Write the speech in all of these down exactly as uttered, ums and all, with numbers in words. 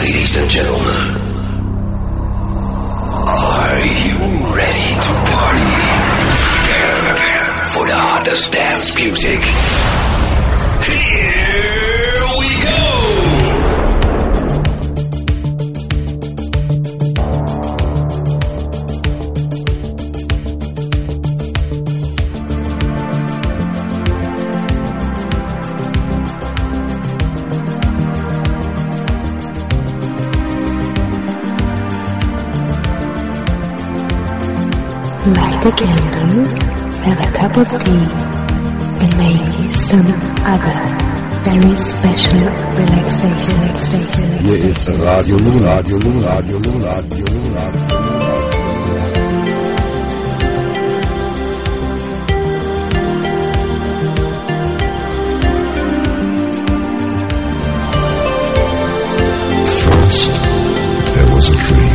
Ladies and gentlemen, are you ready to party? Prepare for the hottest dance music. Here we go! Light a candle, have a cup of tea, and maybe some other very special relaxation. relaxation. Hier ist Radio Luna, Radio Luna, Radio Luna, Radio Luna. First, there was a dream.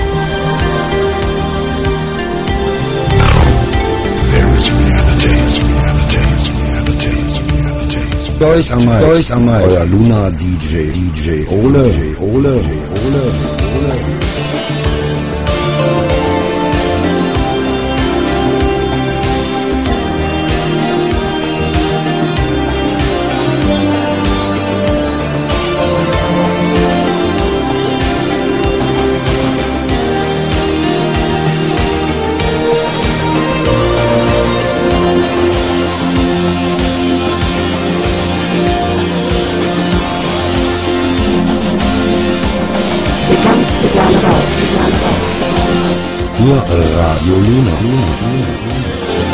Euch einmal, euch einmal, euer Luna D J, D J Ole, D J Ole, D J Ole, D J Ole. Nur Radio Luna, Luna, Luna, Luna.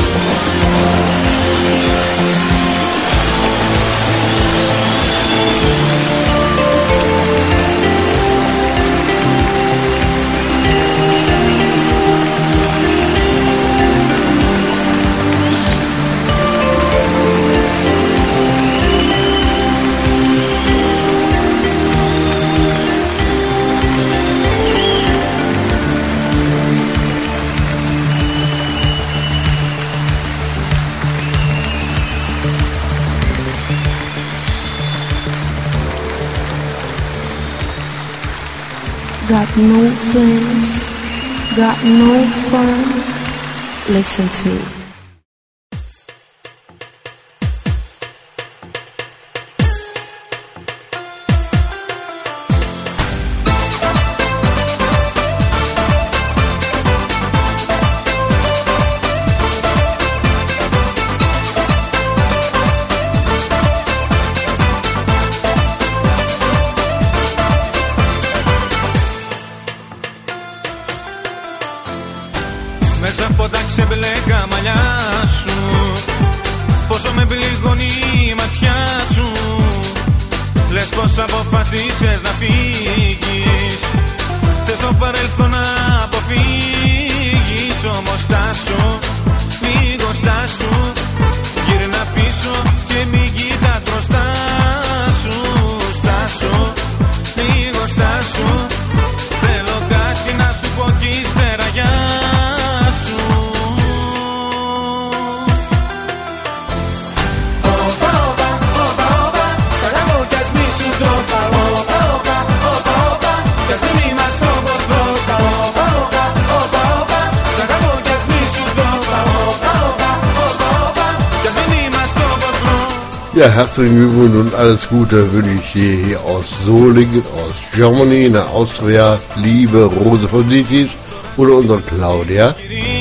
Got no friends, got no fun. Listen to Ja, herzlichen Glückwunsch und alles Gute wünsche ich dir hier aus Solingen, aus Germany, in der Austria, liebe Rose von Sitis oder unsere Claudia.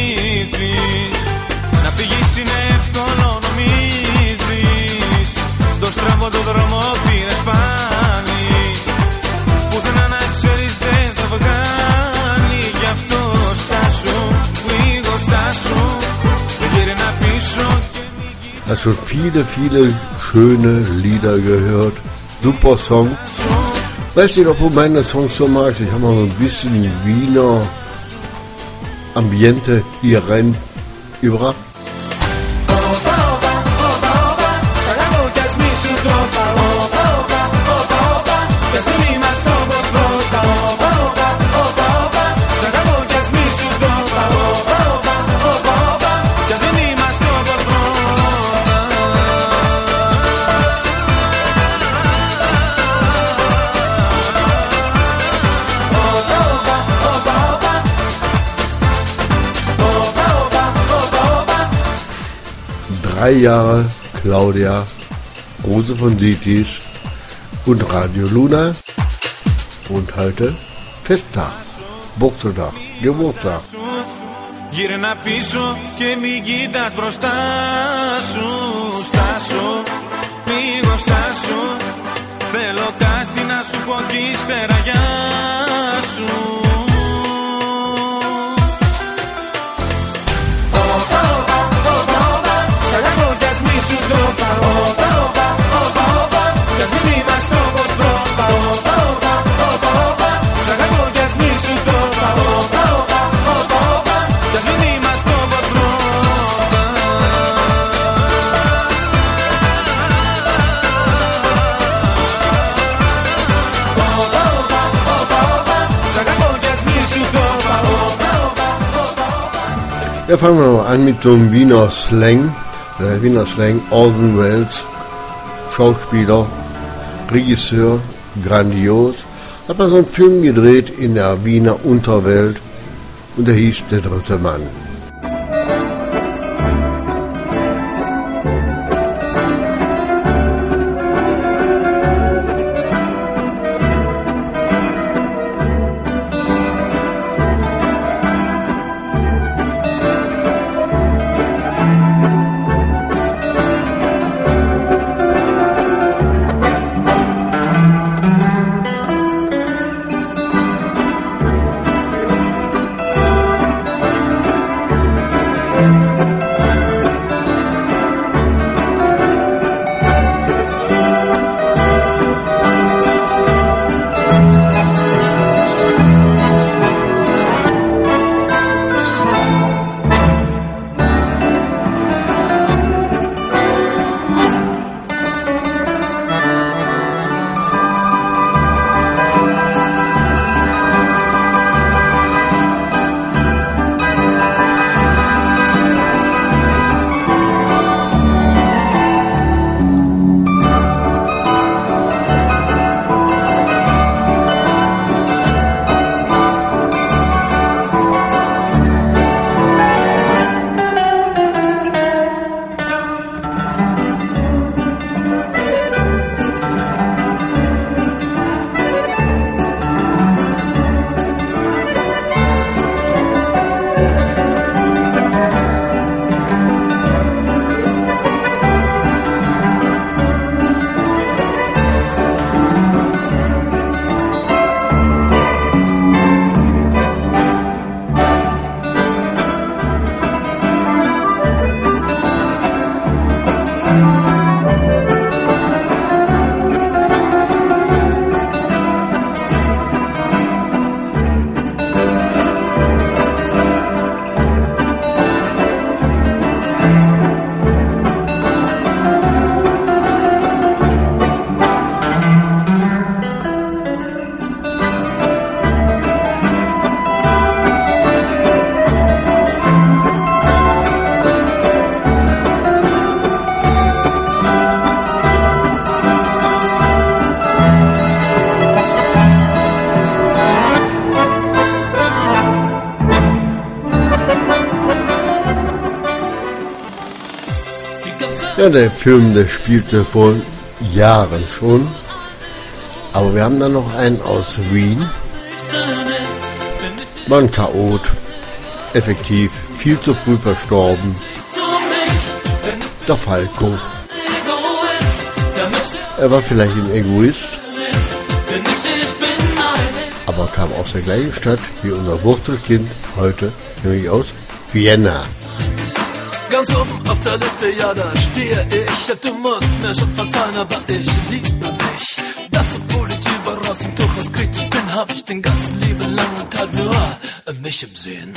Hast schon viele, viele schöne Lieder gehört. Super Song. Weißt du noch, wo meine Songs so magst? Ich habe mal so ein bisschen Wiener Ambiente hier rein gebracht. drei Jahre Claudia, Rose von Sitis und Radio Luna. Und heute Festtag, Buchteltag, Geburtstag. Γύρνα πίσω και μην κοίτας μπροστά σου. Στάσου, λίγο στάσου. Θέλω κάτι να σου πω κι ύστερα γεια σου. Όπα, όπα, όπα, όπα. Σ' αγαπώ κι ας μη σου το πάω. Όπα, όπα, όπα, όπα. Κι ας μην είμαστε όπως πρώτα. Όπα, όπα, όπα, όπα. Σ' αγαπώ κι ας μη σου το πάω. Όπα, όπα, όπα, όπα. Κι ας μην είμαστε όπως πρώτα. Όπα, όπα, όπα, όπα. Σ' αγαπώ κι ας μη σου το πάω. Όπα, όπα, όπα, όπα. Ja, fangen wir mal an mit so einem Wiener Slang. Der Wiener Slang, Orson Welles, Schauspieler, Regisseur, grandios. Hat man so einen Film gedreht in der Wiener Unterwelt und der hieß Der dritte Mann. Ja, der Film, der spielte vor Jahren schon. Aber wir haben dann noch einen aus Wien. War ein Chaot. Effektiv. Viel zu früh verstorben. Der Falco. Er war vielleicht ein Egoist. Aber kam aus der gleichen Stadt wie unser Wurzelkind heute, nämlich aus Vienna. Ganz oben auf der Liste, ja, da stehe ich. Du musst mir schon verzeihen, aber ich liebe dich. Das, obwohl ich überall im durchaus kritisch bin, hab ich den ganzen lieben langen Tag nur mich im Sinn.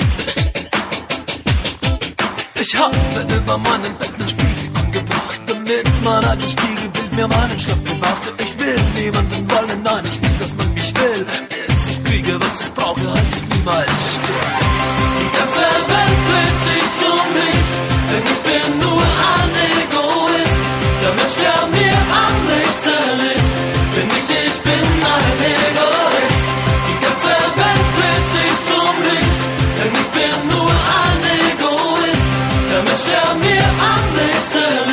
Ich habe über meinen Bett einen Spiegel angebracht, damit mein altes Spiegelbild mir meinen Schlaf bewachte. Ich will niemanden wollen, nein, ich will, dass man mich will. Bis ich kriege, was ich brauche, halt ich niemals still. Die ganze Welt dreht sich um mich, denn ich bin nur ein Egoist. Der Mensch, der mir am nächsten ist, bin ich, ich bin ein Egoist. Die ganze Welt dreht sich um mich, denn ich bin nur ein Egoist. Der Mensch, der mir am nächsten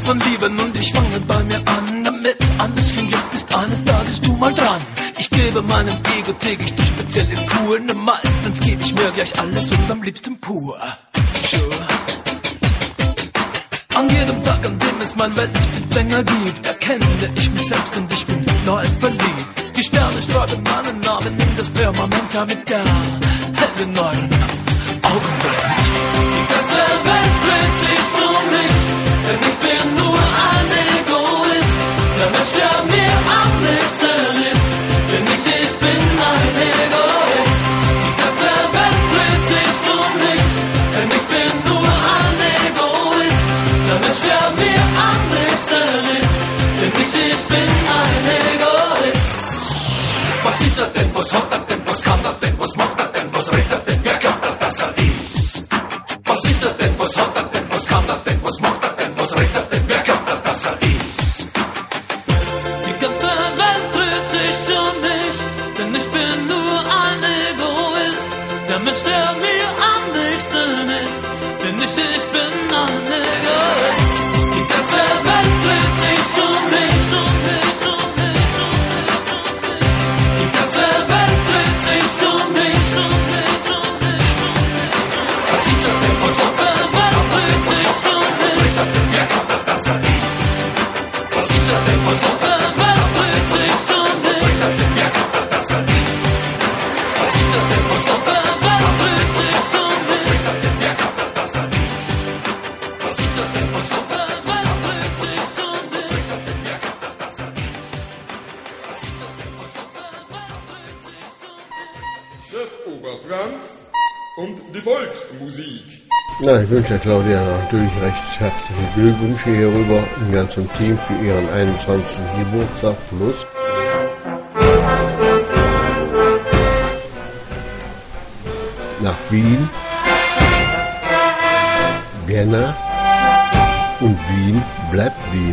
von Lieben und ich fange bei mir an damit. Ein bisschen Glück ist eines Tages du mal dran. Ich gebe meinem Ego täglich die spezielle Kur. Ne, meistens gebe ich mir gleich alles und am liebsten pur. Sure. An jedem Tag, an dem es mein Weltbild länger gibt, erkenne ich mich selbst und ich bin neu verliebt. Die Sterne schreiben meinen Namen in das Firmament, damit der helle neuen Augen brennt. Die ganze Welt dreht sich um mich, denn ich bin nur ein Egoist. Der Mensch, der mir am nächsten ist, denn ich, ich bin ein Egoist. Die ganze Welt dreht sich um mich, denn ich bin nur ein Egoist. Der Mensch, der mir am nächsten ist, denn ich, ich bin ein Egoist. Was ist das denn, was hat das denn, was kann das denn, was macht das denn, was redet das denn, wer glaubt das, dass er ist? Was ist das denn, was hat das denn, was kann das denn, was macht das denn, was redet das denn, wer glaubt das, dass er ist? Die ganze Welt dreht sich um mich, denn ich bin nur ein Egoist. Der Mensch, der mir am nächsten ist, denn ich, ich bin ein Egoist. Die ganze Welt dreht sich um mich, um mich, um mich, um mich, um mich. Die ganze Welt dreht sich um mich, um mich, um mich, um mich. Was ist das denn, was hat das denn, was dreht sich um mich? Wer glaubt das, dass er ist? Was ist das denn, was hat das denn, was dreht sich um mich? Wer glaubt das, dass er ist? Was ist das denn, was hat das denn, was dreht sich um mich? Wer glaubt das, dass er ist? Was ist das denn, was hat das denn, was dreht sich um mich? Wer glaubt das, dass er ist? Was ist das denn, was hat das denn, was dreht sich um mich? Chef Oberfranz und die Volksmusik. Na, ich wünsche Claudia natürlich recht herzliche Glückwünsche hierüber im ganzen Team für ihren einundzwanzigsten Geburtstag plus. Nach Wien, Vienna und Wien bleibt Wien.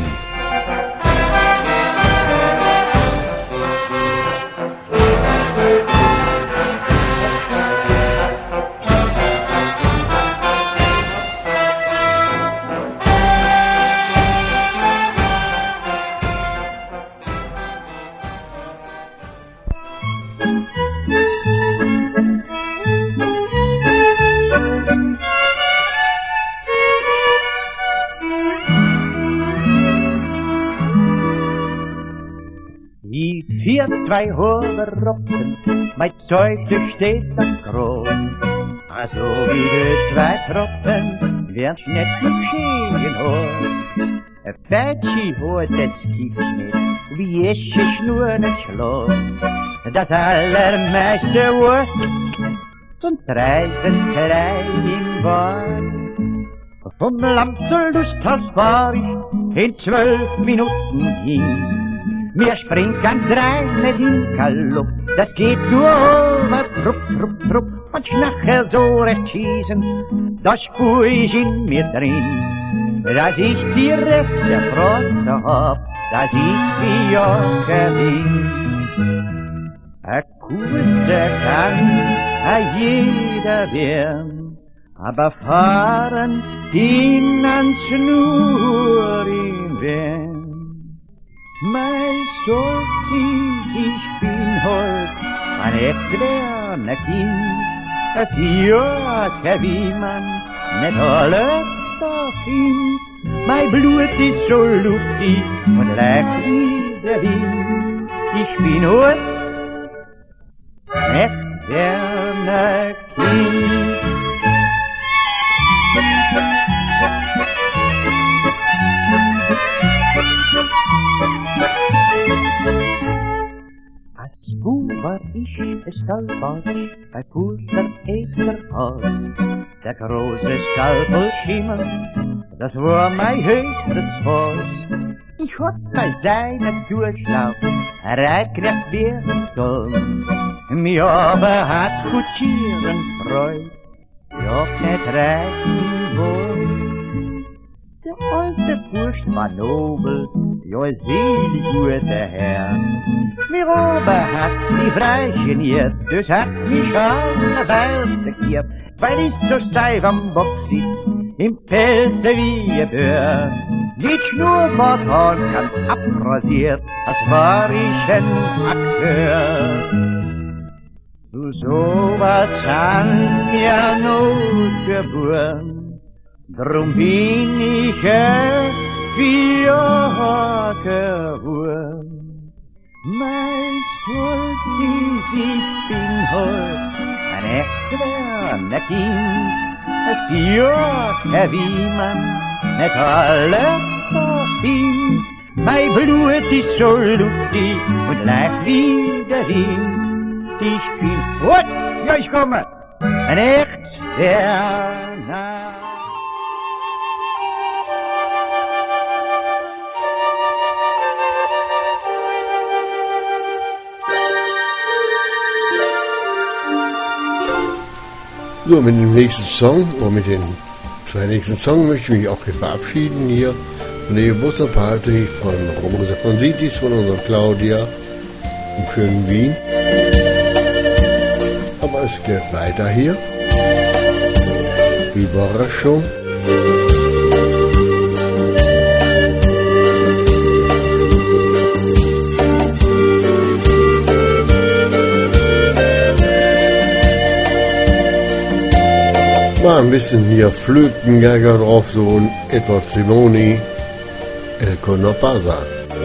Zwei hohe Rocken, mein Zeug, das steht da groß. Also wie die zwei Tropfen, wär's nicht geschehen, oh. Ein Fädchen holt das gibt's nicht, wie ich es nur nicht schloss. Das allermeiste Wort, sonst reisen drei im Bad. Vom Land zur Lusthaus fahr ich in zwölf Minuten hin. Mir springt ganz rein mit dem Galopp, das geht nur over, trupp, trupp, trupp, und nachher so recht schießen, das spür ich in mir drin. Dass ich die rechte Freude hab, das ist wie ich gewinn. A Kurse kann a jeder werden, aber fahren ihn ans nur im Wind. Mein Stolz, ich bin heut ein erklärener Kind, das Jörg, wie man nicht alles dahin. Mein Blut ist so luftig und leicht wie der Wind. Ich bin heut ein erklärener Kind. Als Buh war ich Stallbad bei Pulser Esterhaus. Der große Stall voll Schimmel, das war mein höchstes Haus. Ich hab bei seiner Durchlauf reingekriegt wie ein Soll. Mir aber hat Kutschieren freut, ja nicht reichen wohl. Der alte Bursch war nobel, ja selig guter Herr. Mir aber hat die Frei geniert, das hat mich alle Welt bekehrt, weil ich so steif am Bock sitz, im Pelze wie ein Bär. Die Schnurrbart ganz abrasiert, als war ich ein Akteur. Zu sowas haben wir not geboren, drum bin ich ein Fiakerwurm. Mein Stolz ist, ich bin heut ein echter Kind, ein Fiaker, wie man nicht alle versteht. Mein Blut ist so luftig und leicht wie der Wind. Ich bin gut, ja ich komme, ein externer. So, mit dem nächsten Song, oder mit den zwei nächsten Songs möchte ich mich auch hier verabschieden hier von der Geburtstagsparty von Rosa von Sitis, von unserer Claudia im schönen Wien. Aber es geht weiter hier. Überraschung. Mal ein bisschen hier Flötengeiger drauf, so ein Edward Simoni, El Conopasa.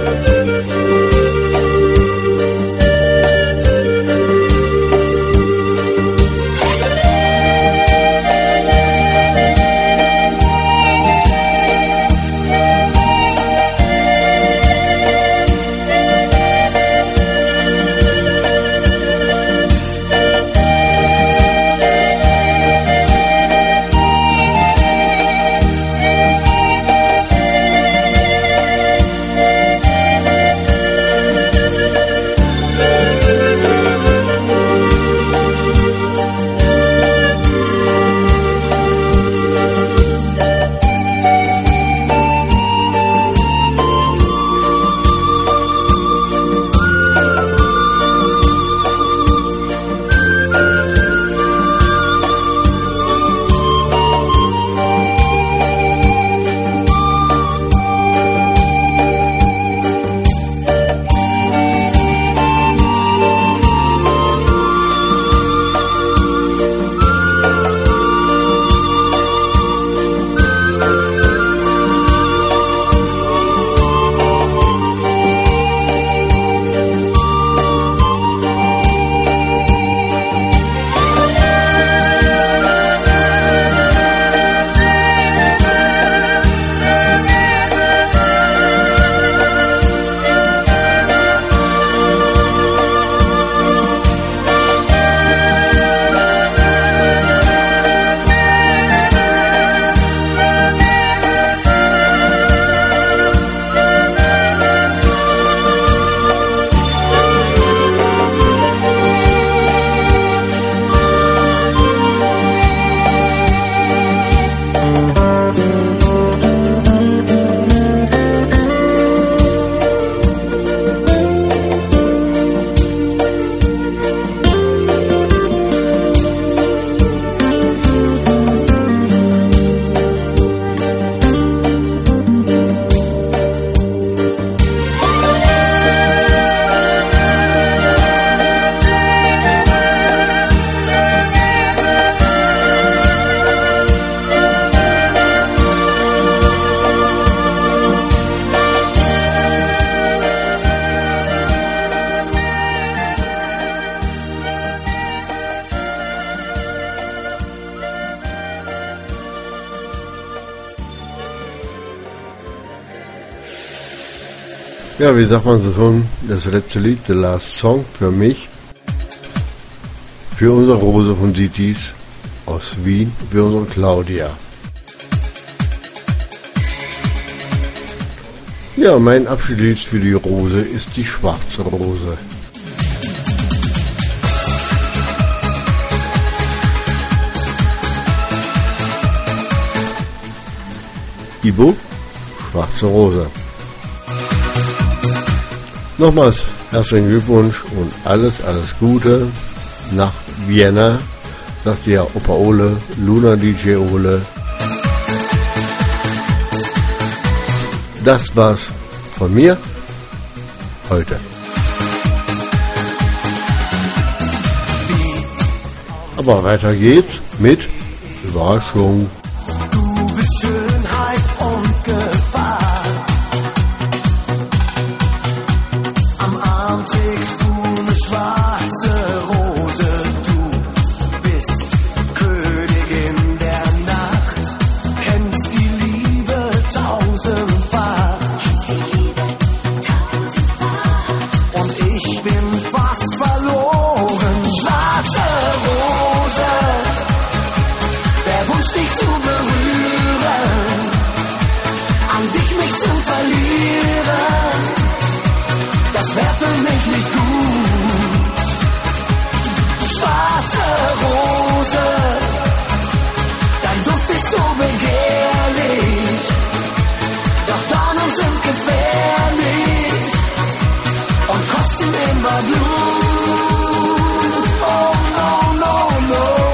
Ja, wie sagt man so schon, das letzte Lied, The Last Song für mich, für unsere Rose von Sitis aus Wien, für unsere Claudia. Ja, mein Abschiedslied für die Rose ist die schwarze Rose. Ibo, schwarze Rose. Nochmals herzlichen Glückwunsch und alles, alles Gute nach Vienna, sagt ja Opa Ole, Luna D J Ole. Das war's von mir heute. Aber weiter geht's mit Überraschung. Du bist Schönheit und Gefahr. Am Arm trägst du eine schwarze Rose. Du bist Königin der Nacht. Kennst die Liebe tausendfach. Und ich bin fast verloren. Schwarze Rose, der Wunsch dich zu berühren, an dich mich zu verlieren, das wär für mich nicht gut. Schwarze Rose, dein Duft ist so begehrlich, doch Dornen sind gefährlich und kosten immer Blut. Oh no, no, no.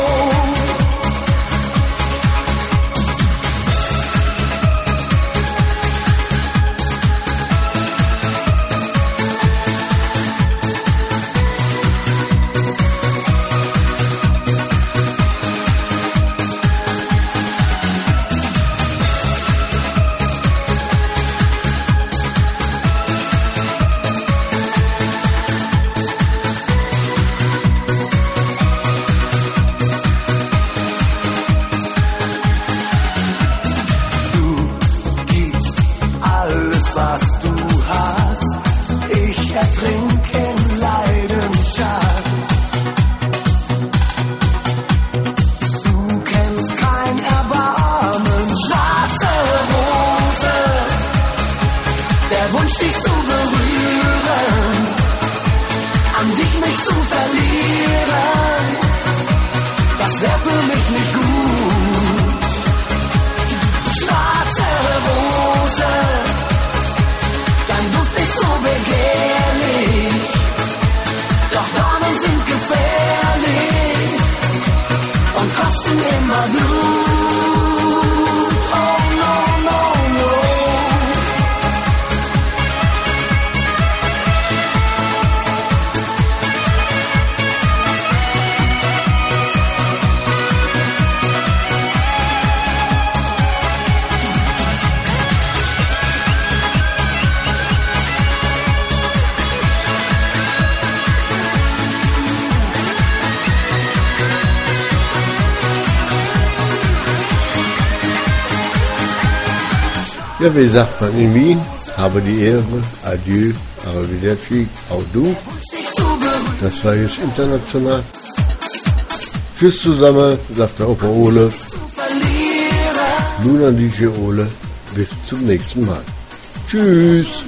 Ja, wie sagt man in Wien? Habe die Ehre, adieu, arrivederci, auch du. Das war jetzt international. Tschüss zusammen, sagt der Opa Ole. Luna D J Ole, bis zum nächsten Mal. Tschüss.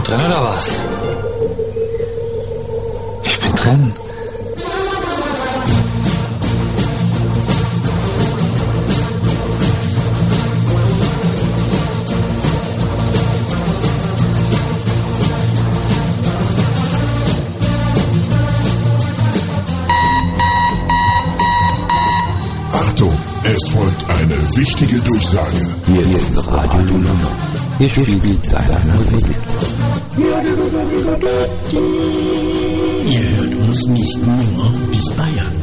noch drin oder was? Ich bin drin. Achtung, es folgt eine wichtige Durchsage. Hier ist Radio Luna. Hier spielt deine Musik. Ihr hört uns nicht nur bis Bayern.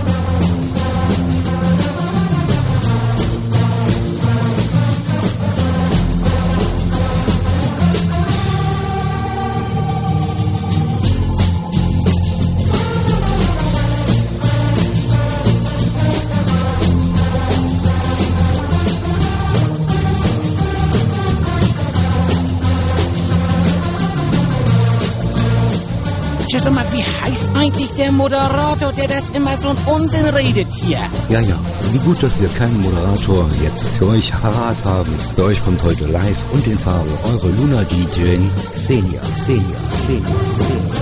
Sag mal, wie heißt eigentlich der Moderator, der das immer so einen Unsinn redet hier? Ja, ja, wie gut, dass wir keinen Moderator jetzt für euch parat haben. Für euch kommt heute live und in Farbe eure Luna-D J Xenia, Xenia, Xenia, Xenia.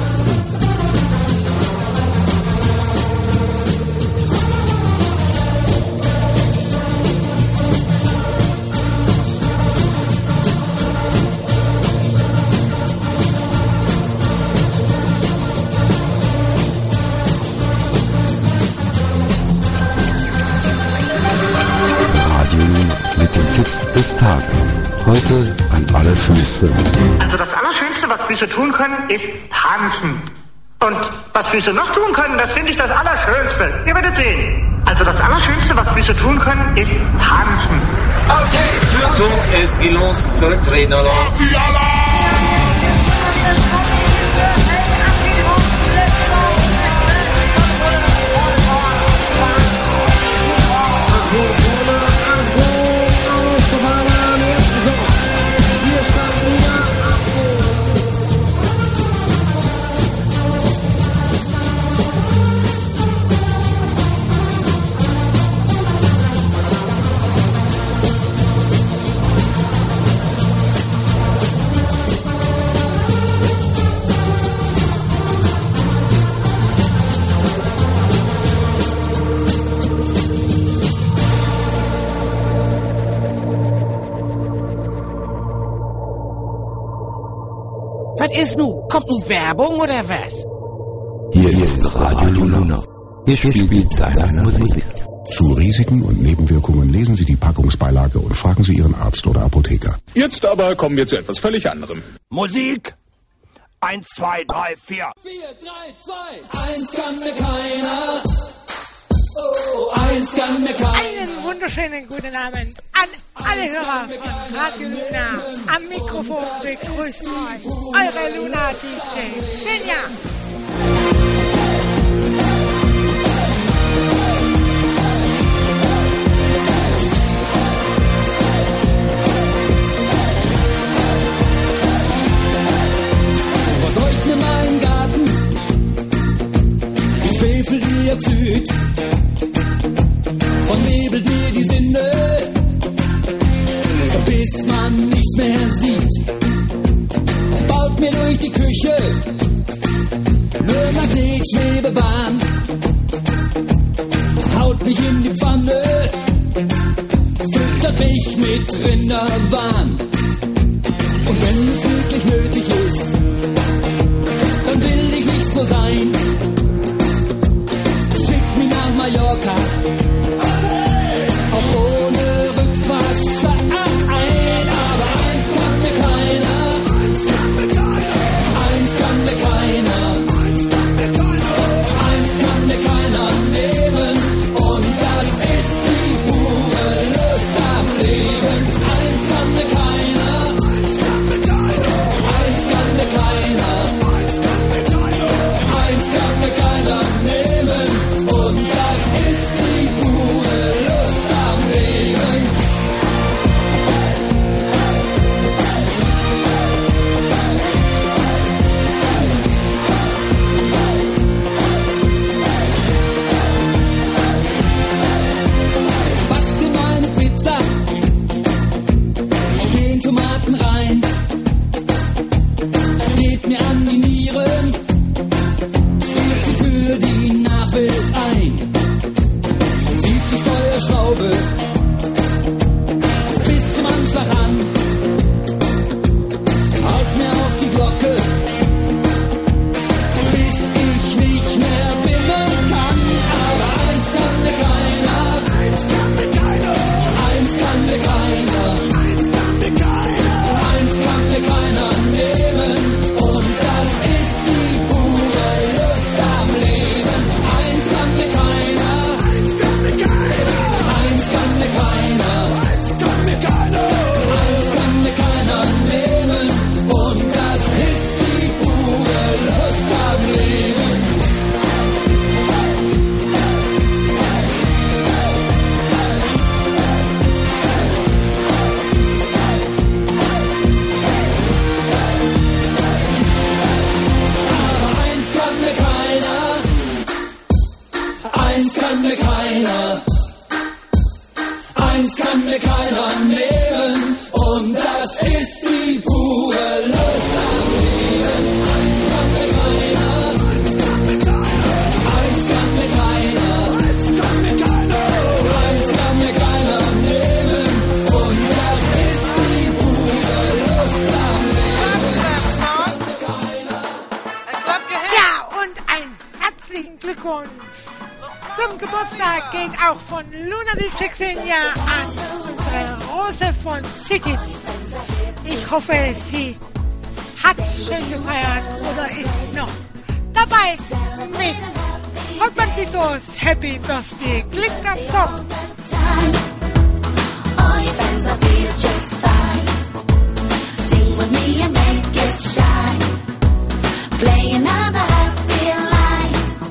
Des Tages. Heute an alle Füße. Also das Allerschönste, was Füße tun können, ist tanzen. Und was Füße noch tun können, das finde ich das Allerschönste. Ihr werdet sehen. Also das Allerschönste, was Füße tun können, ist tanzen. Okay, Tür zu, es geht los, zurücktreten, oder? Was ist nun? Kommt nun Werbung oder was? Hier ist Radio Luna. Hier spielt deine Musik. Zu Risiken und Nebenwirkungen lesen Sie die Packungsbeilage und fragen Sie Ihren Arzt oder Apotheker. Jetzt aber kommen wir zu etwas völlig anderem. Musik! Eins, zwei, drei, vier. Vier, drei, zwei. Eins kann mir keiner. Oh, eins kann mir keiner. Einen wunderschönen guten Abend an alle Hörer von Radio Luna. Am Mikrofon begrüßt euch eure Luna-D J Xenia. Verseucht mir meinen Garten mit Schwefeldioxid, vernebelt mir die Sinne, bis man nichts mehr sieht. Baut mir durch die Küche eine Magnetschwebebahn, haut mich in die Pfanne, füttert mich mit Rinderwahn. Und wenn es wirklich nötig ist, dann will ich nicht so sein. Schickt mich nach Mallorca, auch ohne Rückfahrtschein. Aber eins kann mir keiner, eins kann mir keiner, eins kann mir keiner, eins kann mir keiner, eins kann mir keiner nehmen. Und das ist die pure Lust am Leben. Eins kann mir keiner, eins kann mir keiner, eins kann mir keiner, eins kann mir keiner, eins kann mir keiner nehmen. Und das ist die pure keiner nehmen. Und das ist die pure Lust am Leben. Eins kann mir keiner, eins kann mir keiner, eins kann mir keiner, eins kann mir keiner nehmen. Und das ist die pure Lust am Leben. Ja, und einen herzlichen Glückwunsch zum Geburtstag geht auch von Luna die Xenia an unsere Rose von Cities. Ich hoffe, sie hat schön gefeiert oder ist noch dabei mit Hot Banditos Happy Birthday Click-Up Song. All your friends are feel just fine. Sing with me and make it shine. Play another happy line.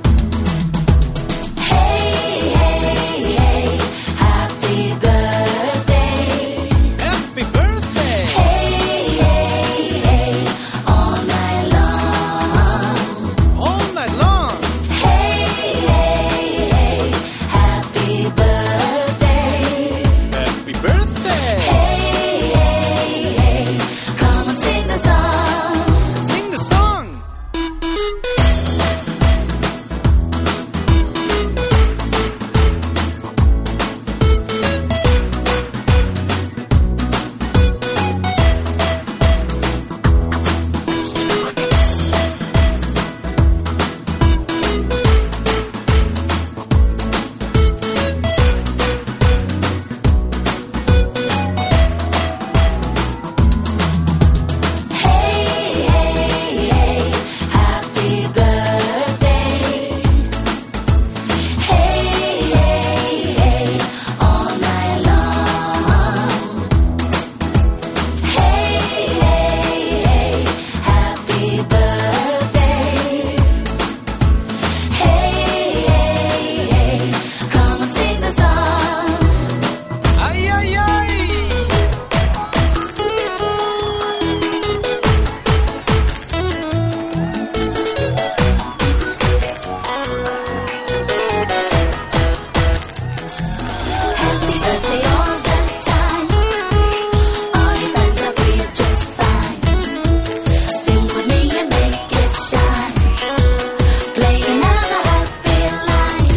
Hey, hey, hey, happy birthday. Happy birthday. Hey, hey, hey, all night long. All night long. Hey, hey, hey, happy birthday. Happy birthday. Hey, hey, hey, come and sing the song. Sing the song. Hey, hey, hey, happy birthday. Hey, hey, hey, all night long. Hey, hey, hey, happy birthday. Hey, hey, hey, come and sing the song. Ay, ay, ay. Happy birthday all the time. All your friends are feel just fine. Sing with me and make it shine. Play another happy line.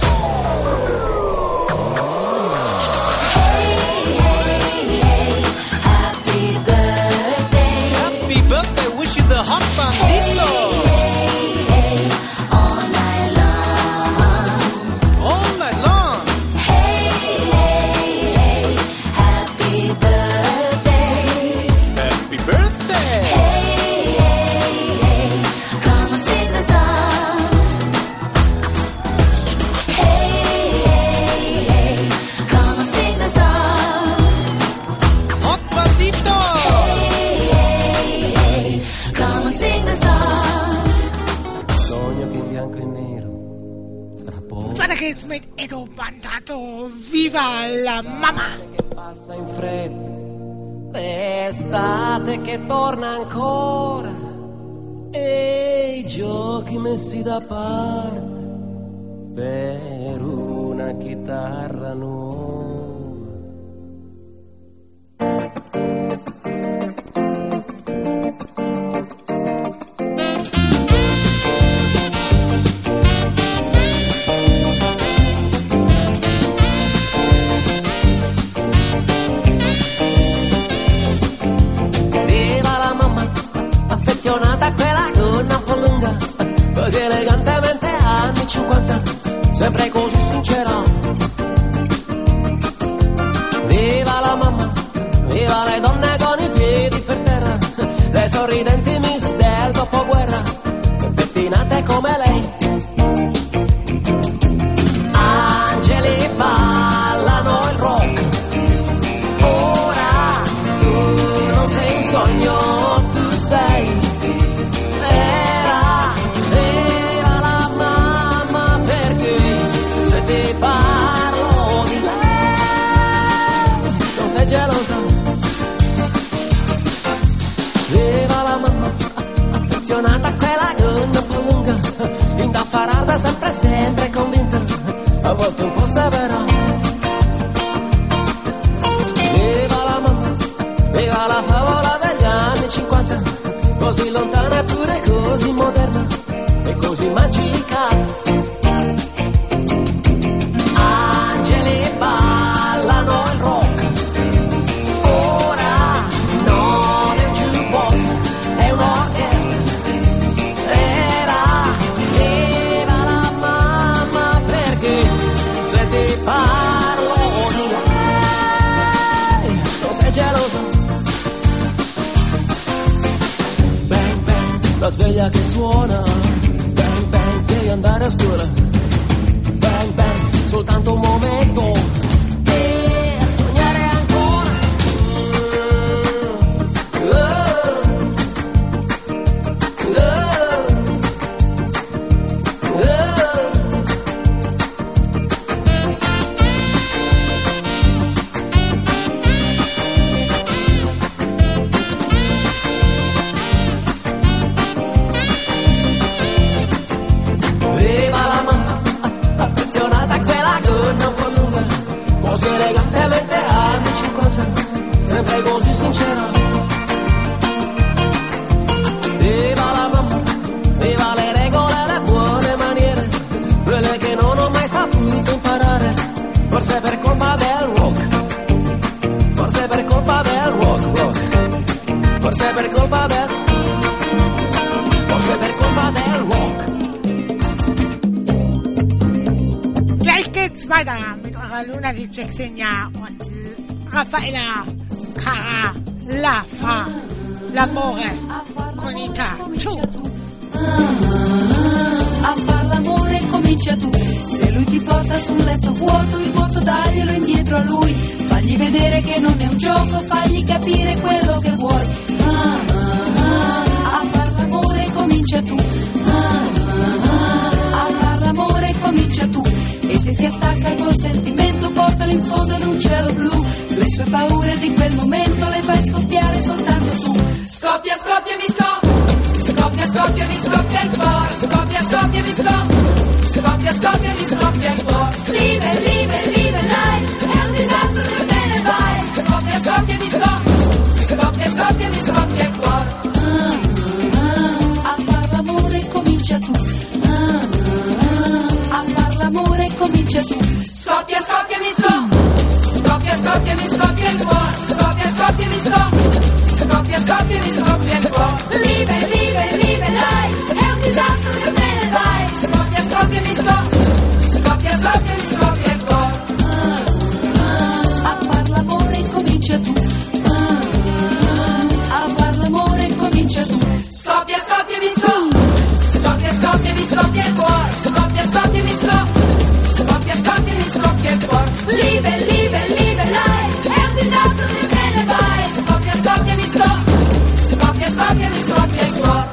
Hey, hey, hey, happy birthday. Happy birthday. Wish you the hot Hey, bandito. hey, hey, all night long. All night long. Hey, hey, hey, happy birthday. Happy birthday. Hey, hey, hey, come and sing the song. Hey, hey, hey, come and sing the song. Hot bandito. Hey, hey, hey, come and sing the song. Sogno che in bianco e nero fra poco Weiter geht's mit Edo Bandato. Viva la Mama! passa in fretta, l'estate che torna ancora e i giochi messi da parte per una chitarra nuova. Viva la mamma, affezionata a quella gonna un po' lunga, così elegantemente anni cinquanta, sempre così sincera. Viva la mamma, viva le donne con i piedi per terra, le sorridenti miss del dopoguerra, pettinate come lei. Angeli ballano il rock, ora tu non sei un sogno, tu sei vera, viva la mamma, perché se ti parlo di lei non sei gelosa. Viva la mamma, affezionata a quella gonna un po' lunga, indaffarata sempre sempre convinta, a volte un po' severa. viva la favola degli anni cinquanta, così lontana eppure così moderna e così magica. Angeli ballano il rock, ora non è un jukebox, è un'orchestra. Era viva la mamma, perché se ti parlo di lei non sei geloso. Bang bang, la sveglia che suona, bang bang, devi andare a scuola. Bang bang, soltanto un momento per sognare ancora. Oh, oh, oh. Viva la mamma, affezionata a quella gonna un po' lunga, così elegantemente anni cinquanta, sempre così sincera. Viva la mamma, viva le regole e le buone maniere, quelle che non ho mai saputo imparare, forse per colpa del rock, forse per colpa del rock, rock, forse per colpa del, forse per colpa del rock. Gleich geht's weiter mit eurer Lunatic Xenia und Raffaella Cara Lafa L'amore con i Ciao. A far l'amore comincia tu, se lui ti porta sul letto vuoto, il vuoto daglielo indietro a lui, fagli vedere che non è un gioco, fagli capire quello che vuoi. Ah, ah, ah, a far l'amore comincia tu, ah, ah, ah, a far l'amore comincia tu, e se si attacca col sentimento portalo in fondo ad un cielo blu, le sue paure di quel momento le fai scoppiare soltanto tu. Scoppia, scoppia, mi scoppia. Scoppia, scoppia, mi scoppia il cuore. Scoppia, scoppia, mi scoppia. Scoppia, scoppia, mi scoppia il cuore. Live, live, live, life. È un disastro, se te ne vai. Scoppia, scoppia, mi scoppia. Scoppia, scoppia, mi scoppia il cuore. Ah, ah, a far l'amore comincia tu. Ah, ah, a far l'amore comincia tu. Scoppia, scoppia, mi scoppia. Scoppia, scoppia, mi scoppia il cuore. Scoppia, scoppia, mi scoppia. Scoppia, scoppia, mi scoppia il cuore. Live, live, live, life. È un disastro, se te ne vai. Scoppia, scoppia, mi scoppia. Scoppia, scoppia, mi scoppia il cuore. Ah, ah, a far l'amore comincia tu. Ah, ah, a far l'amore comincia tu. Scoppia, scoppia, mi scoppia. Scoppia, scoppia, mi scoppia il cuore. Scoppia, scoppia, mi scoppia. Scoppia, scoppia, mi scoppia il cuore. Live, live, live, life. È un disastro, se te ne vai. Scoppia, scoppia, mi scoppia. Scoppia, scoppia, mi scoppia il cuore.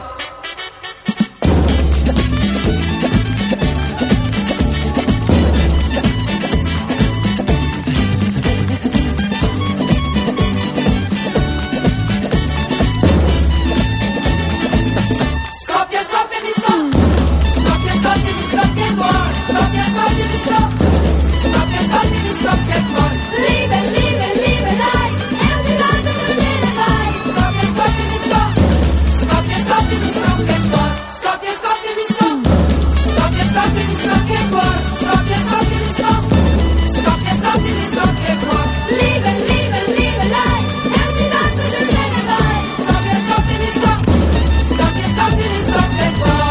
Scoppia, scoppia, mi scoppia. Scoppia, scoppia, mi scoppia il cuore. Scoppia, scoppia, mi scoppia. Scoppia, scoppia, mi scoppia il cuore. Live, live, live, life. È un disastro, se te ne vai. Scoppia, scoppia, mi scoppia. Scoppia, scoppia, mi scoppia il cuore. Scoppia, scoppia, mi scoppia. Scoppia, scoppia, mi scoppia il cuore. Scoppia, scoppia, mi scoppia. Scoppia, scoppia, mi scoppia il cuore. Live, live, live, life. È un disastro, se te ne vai. Scoppia, scoppia, mi scoppia. Scoppia, scoppia, mi scoppia il cuore.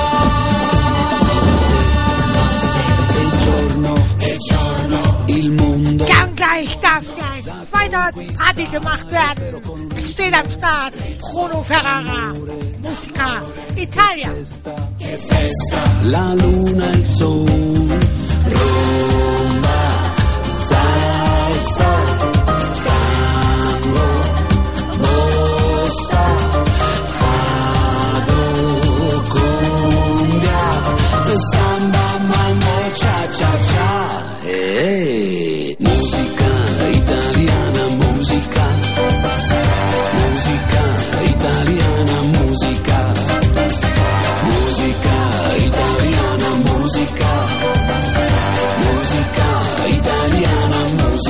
È giorno, è giorno, il mondo. Dann gleich darf gleich weiter Party gemacht werden. Es steht am Start Bruno Ferrara, Musica Italia. La luna, il sole, rumba, salsa, tango, bossa, fado, cumbia, samba, mambo, cha cha cha. Hey, musica italiana, musica, musica italiana, musica, musica italiana, musica, musica italiana, musica.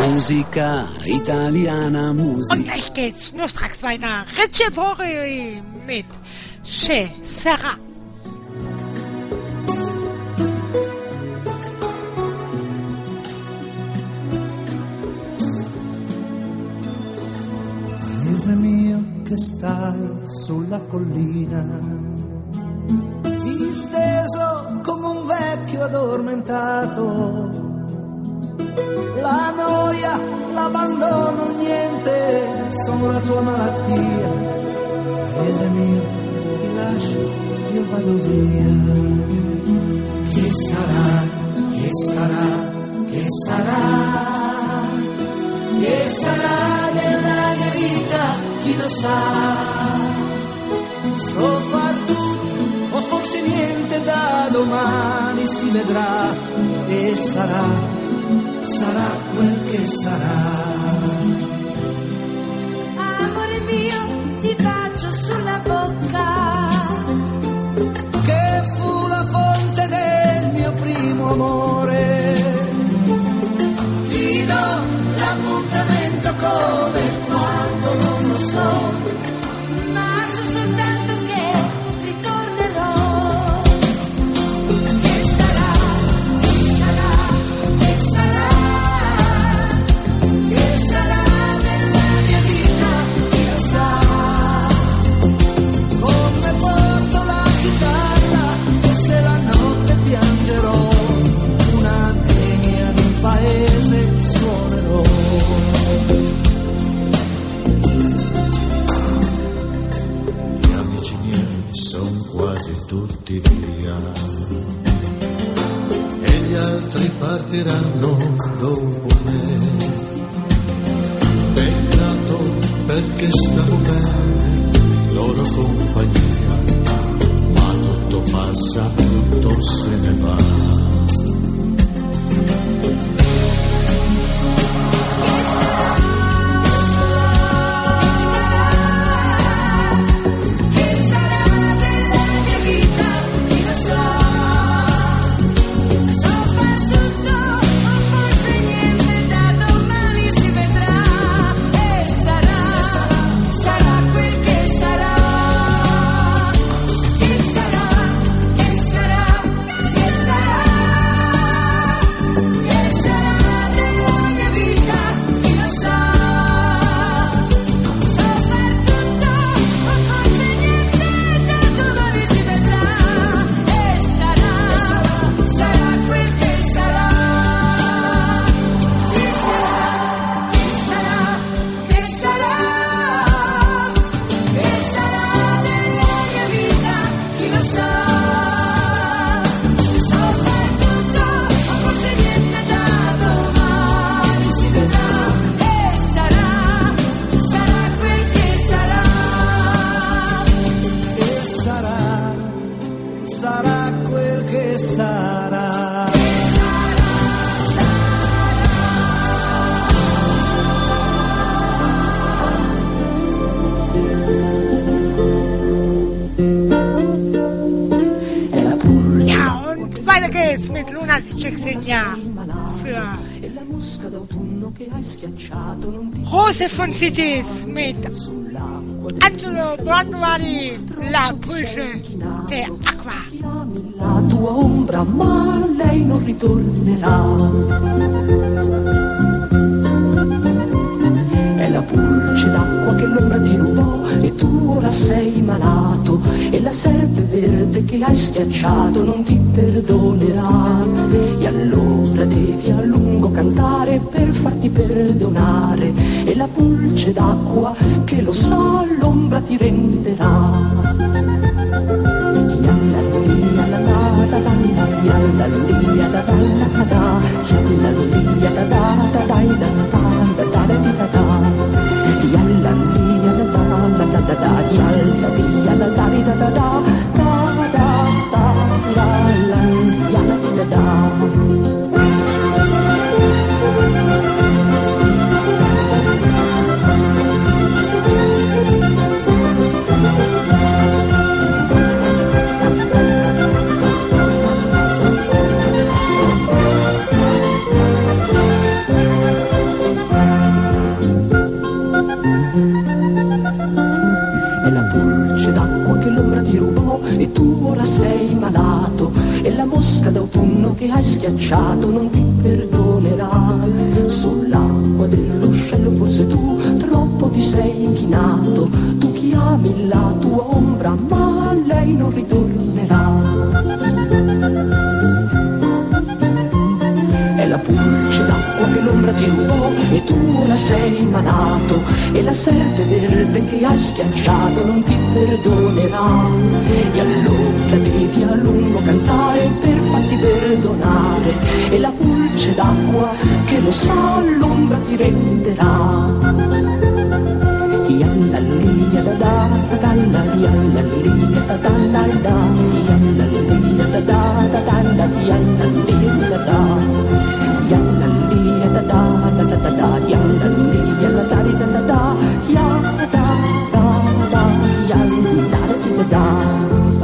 Musica italiana, musica. Und gleich geht's nur straks weiter. Richie Pori mit Che Sera. Paese mio che stai sulla collina, disteso come un vecchio addormentato, la noia, l'abbandono, niente, sono la tua malattia. Paese mio, ti lascio, io vado via. Che sarà, che sarà, che sarà? Che sarà della mia vita, chi lo sa? So far tutto, o forse niente, da domani si vedrà. E sarà, sarà quel che sarà. Amore mio, ti bacio sulla bocca, che fu la fonte del mio primo amore. Ti do l'appuntamento come quando non lo so, ma so soltanto che ritornerò. Che sarà, che sarà, che sarà, che sarà della mia vita, chi lo sa. Come porto la chitarra e se la notte piangerò, una nenia di un paese suonerò. Gli amici miei sono quasi tutti via e gli altri partiranno dopo me. Peccato perché stavo bene, loro compagnia, ma tutto passa, tutto se ne va. Rose von Cities mit Angelo Brandwari, la pulce de Aqua. La tua ombra, ma lei non ritornerà. È la pulce d'acqua che l'ombra ti rubò e tu ora sei malato. E la serpe verde che hai schiacciato non ti perdonerà. E allora devi a lungo cantare per farti perdonare. E la pulce d'acqua che lo sa l'ombra ti renderà. schiacciato non ti perdonerà. Sull'acqua dell'uscello forse tu troppo ti sei inchinato, tu chiami la tua ombra ma lei non ritornerà. È la pulce d'acqua che l'ombra ti rubò e tu la sei manato, e la serpe verde che hai schiacciato non ti perdonerà. E allora devi a lungo cantare per farti perdonare, e la pulce d'acqua che lo sa l'ombra ti renderà. Yalla da da da da da, yalla da da da da, yalla da da da da da, yalla da da. Yalla da da da da da da, yalla da da da da da, yalla da da da, yalla da da da.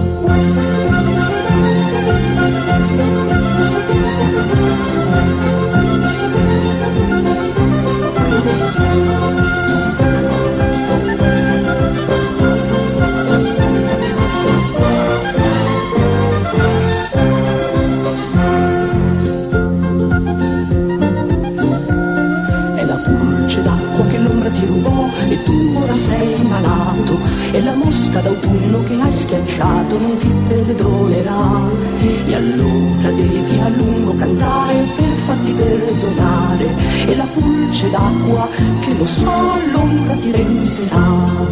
E tu ora sei malato, e la mosca d'autunno che hai schiacciato non ti perdonerà. E allora devi a lungo cantare per farti perdonare, e la pulce d'acqua che lo sa l'ombra ti renderà.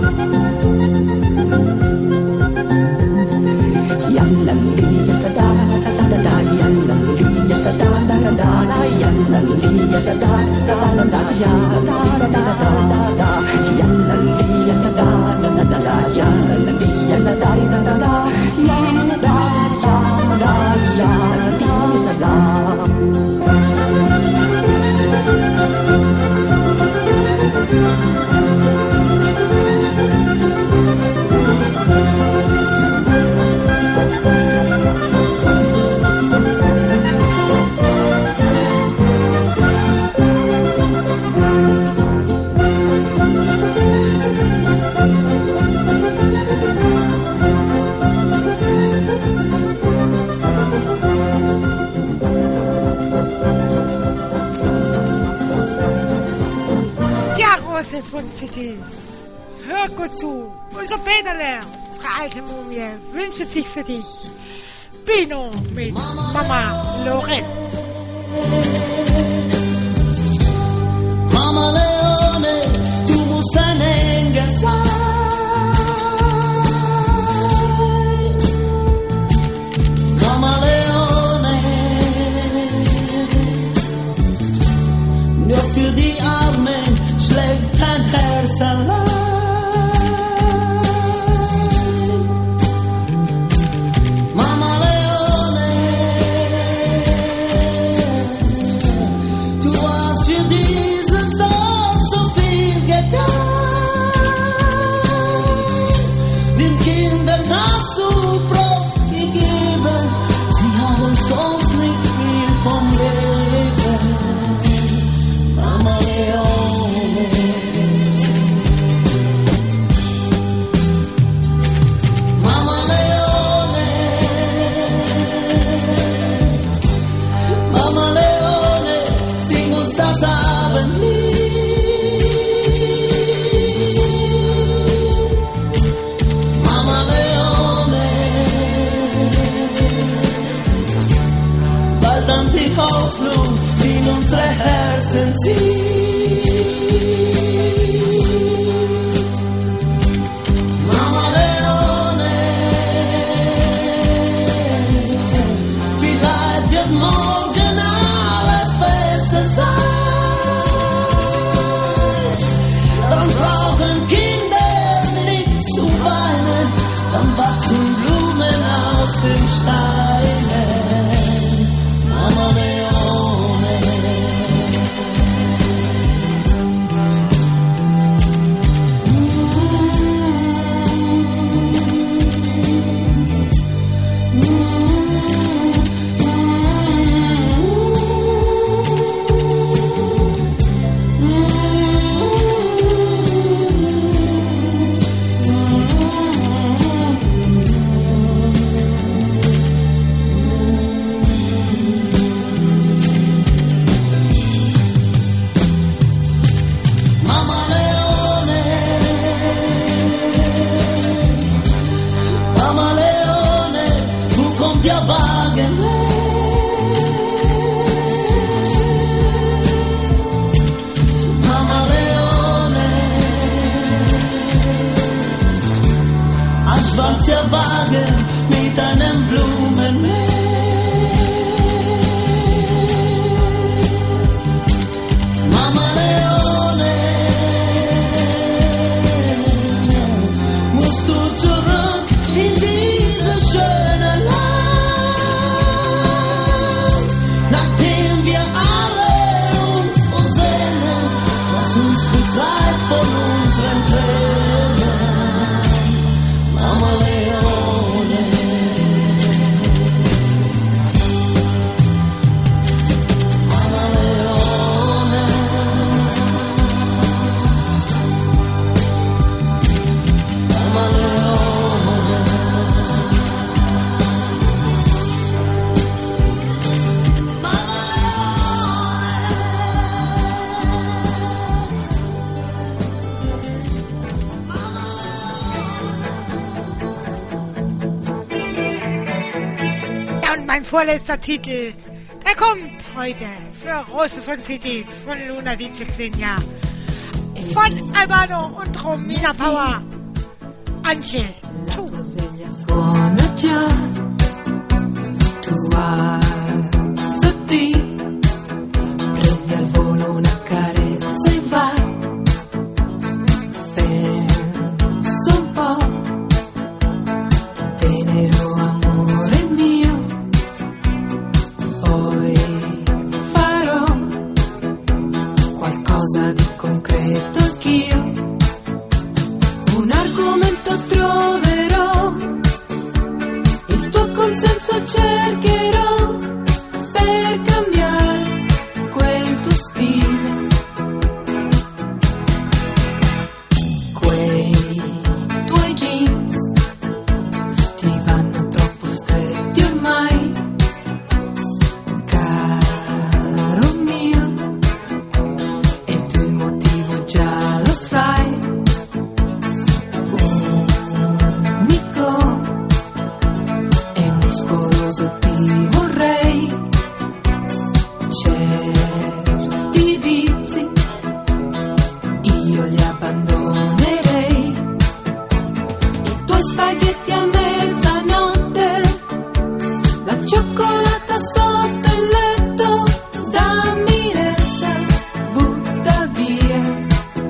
Yalla lia da da da da da, yalla lia da da da da da, yalla lia da da da da da, yalla da da da da. Yalla lia da da da da da, yalla lia da da da da da, yalla da da da, yalla da da. Von Cities. Hör gut zu. Unser Peterle, unsere alte Mumie, wünscht sich für dich Pino mit Mama Lorette. Mama Leone, du musst ein Engel sein. Mama Leone, nur für die Armen schlägt dein Herz allein. Mama Leone, du hast für dieses Dorf so viel getan. Den Kindern hast du Brot gegeben, sie haben sonst nicht viel vom Leben. Mama Leone, Mama Leone, Mama Leone, sing uns das Abendlied. Mama Leone, bald dann die Hoffnung in unsere Herzen zieht. Mama Leone, vielleicht wird morgen alles besser sein. Dann brauchen Kinder nicht zu weinen, dann wachsen Blumen aus den Steinen. Mama Leone, vorletzter Titel. Der kommt heute für Rose von Cities von Luna D J Xenia. Von Albano und Romina Power. Anche, tu. Suona già, tu alzati, prendi al volo una carezza e vai. Penso un po', tenero amore mio, poi farò qualcosa di concreto anch'io. Un argomento troverò, il tuo consenso cercherò per cambiare quel tuo stile. Quei tuoi jeans ti vanno troppo stretti ormai, caro mio, e tu il motivo già lo sai. Ti vorrei, certi vizi io li abbandonerei, i tuoi spaghetti a mezzanotte, la cioccolata sotto il letto, dammi retta, butta via.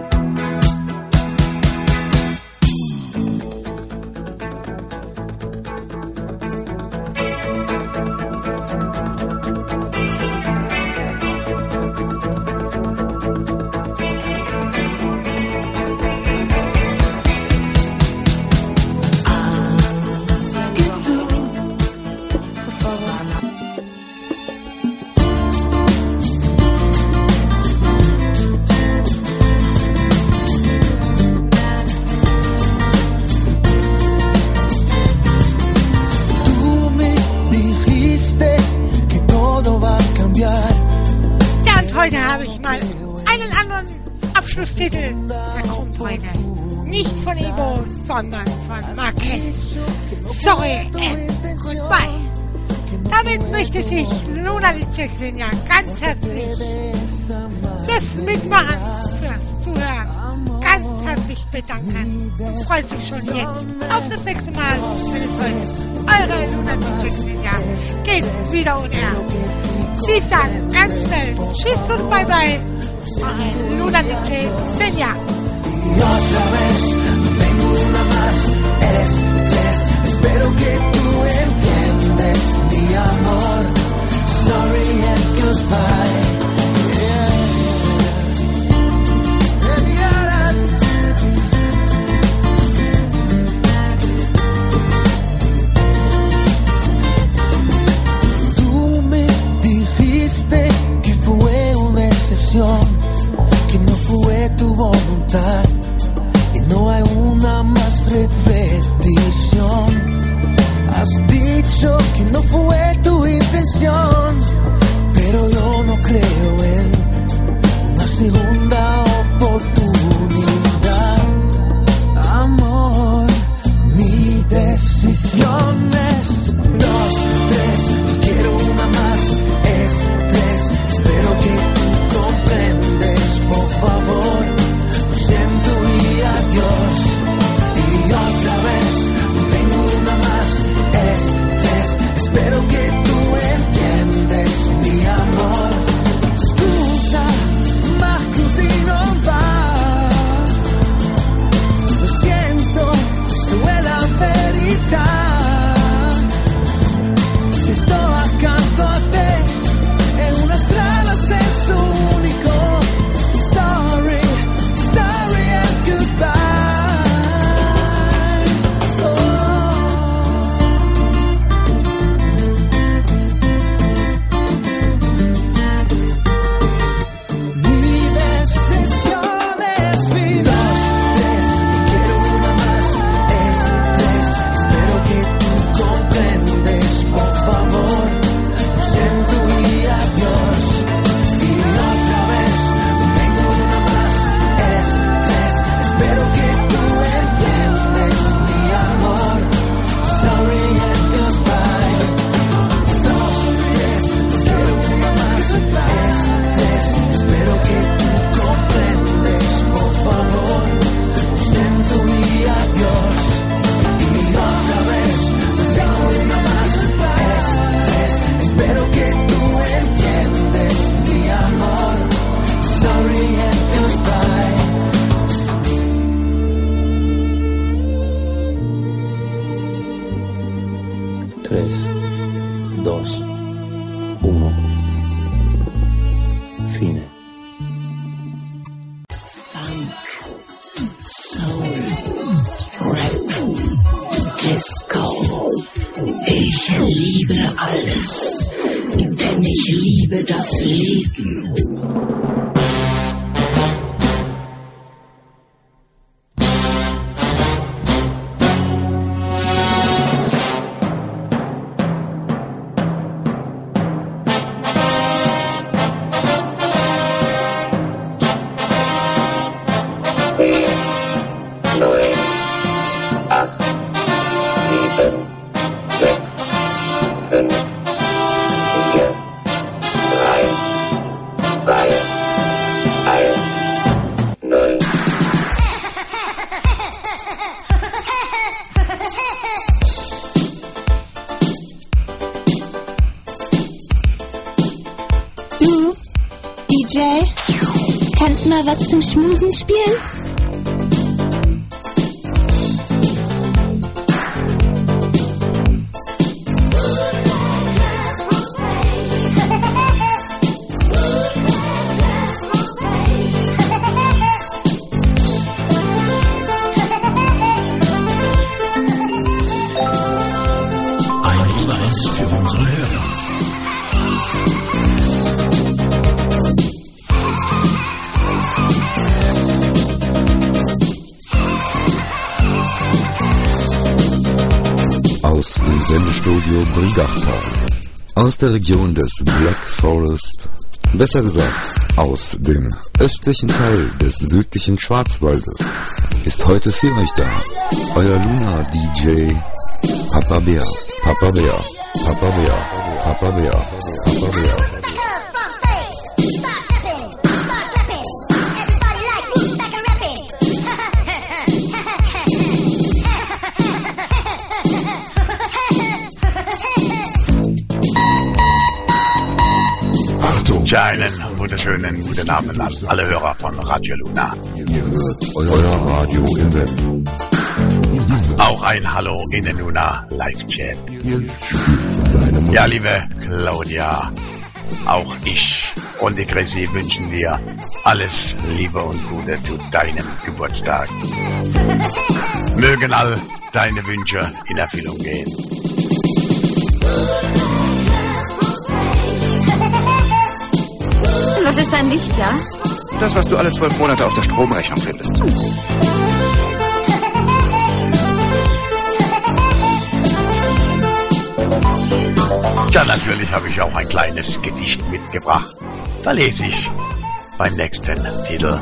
Abschlusstitel, der kommt heute nicht von Ivo, sondern von Marquez. Sorry and goodbye. Damit möchte sich Luna D J Xenia ganz herzlich fürs Mitmachen, fürs Zuhören ganz herzlich bedanken und freut sich schon jetzt auf das nächste Mal, wenn es heißt, eure Luna D J Xenia geht wieder on air. Sie sagt ganz schnell Tschüss und Bye Bye. Luna D J Xenia. Y otra vez tengo una más, es tres. Espero que tú entiendes mi amor. Sorry and goodbye. Tú me dijiste que fue una excepción, que no fue tu voluntad y no hay una más repetición. Has dicho que no fue tu intención, pero yo no creo en una segunda oportunidad. Amor, mi decisión es dos, tres, quiero una más, es tres. Espero que tú comprendes, por favor, lo siento y adiós. Y otra vez, tengo una más, es tres. Espero que tú entiendes mi amor. Scusa, ma Disco. Ich liebe alles, denn ich liebe das Leben. Kannst mal was zum Schmusen spielen? Ein Hinweis für unsere Hörer. Aus dem Sendestudio Brigachtal, aus der Region des Black Forest, besser gesagt aus dem östlichen Teil des südlichen Schwarzwaldes, ist heute für euch da euer Luna-D J Papa Bär, Papa Bär, Papa Bär, Papa Bär, Papa Bär. Tja, einen wunderschönen guten Abend an alle Hörer von Radio Luna. Ihr hört euer Radio im Web. Auch ein Hallo in den Luna Live-Chat. Ja, liebe Claudia, auch ich und die Chrissy wünschen dir alles Liebe und Gute zu deinem Geburtstag. Mögen all deine Wünsche in Erfüllung gehen. Was ist ein Lichtjahr? Das, was du alle zwölf Monate auf der Stromrechnung findest. Ja, natürlich habe ich auch ein kleines Gedicht mitgebracht. Da lese ich beim nächsten Titel.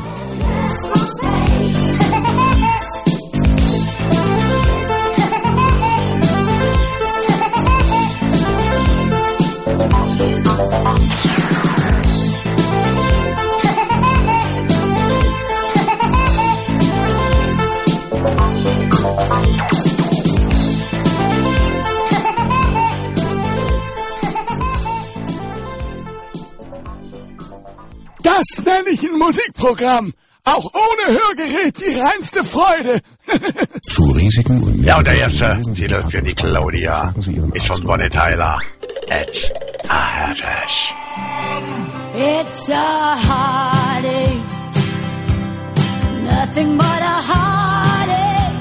Das nenne ich ein Musikprogramm. Auch ohne Hörgerät die reinste Freude. Zu Risiken und Ja, und der erste Titel für die Claudia ist von Bonnie Tyler. It's a heartache. It's a heartache, nothing but a heartache.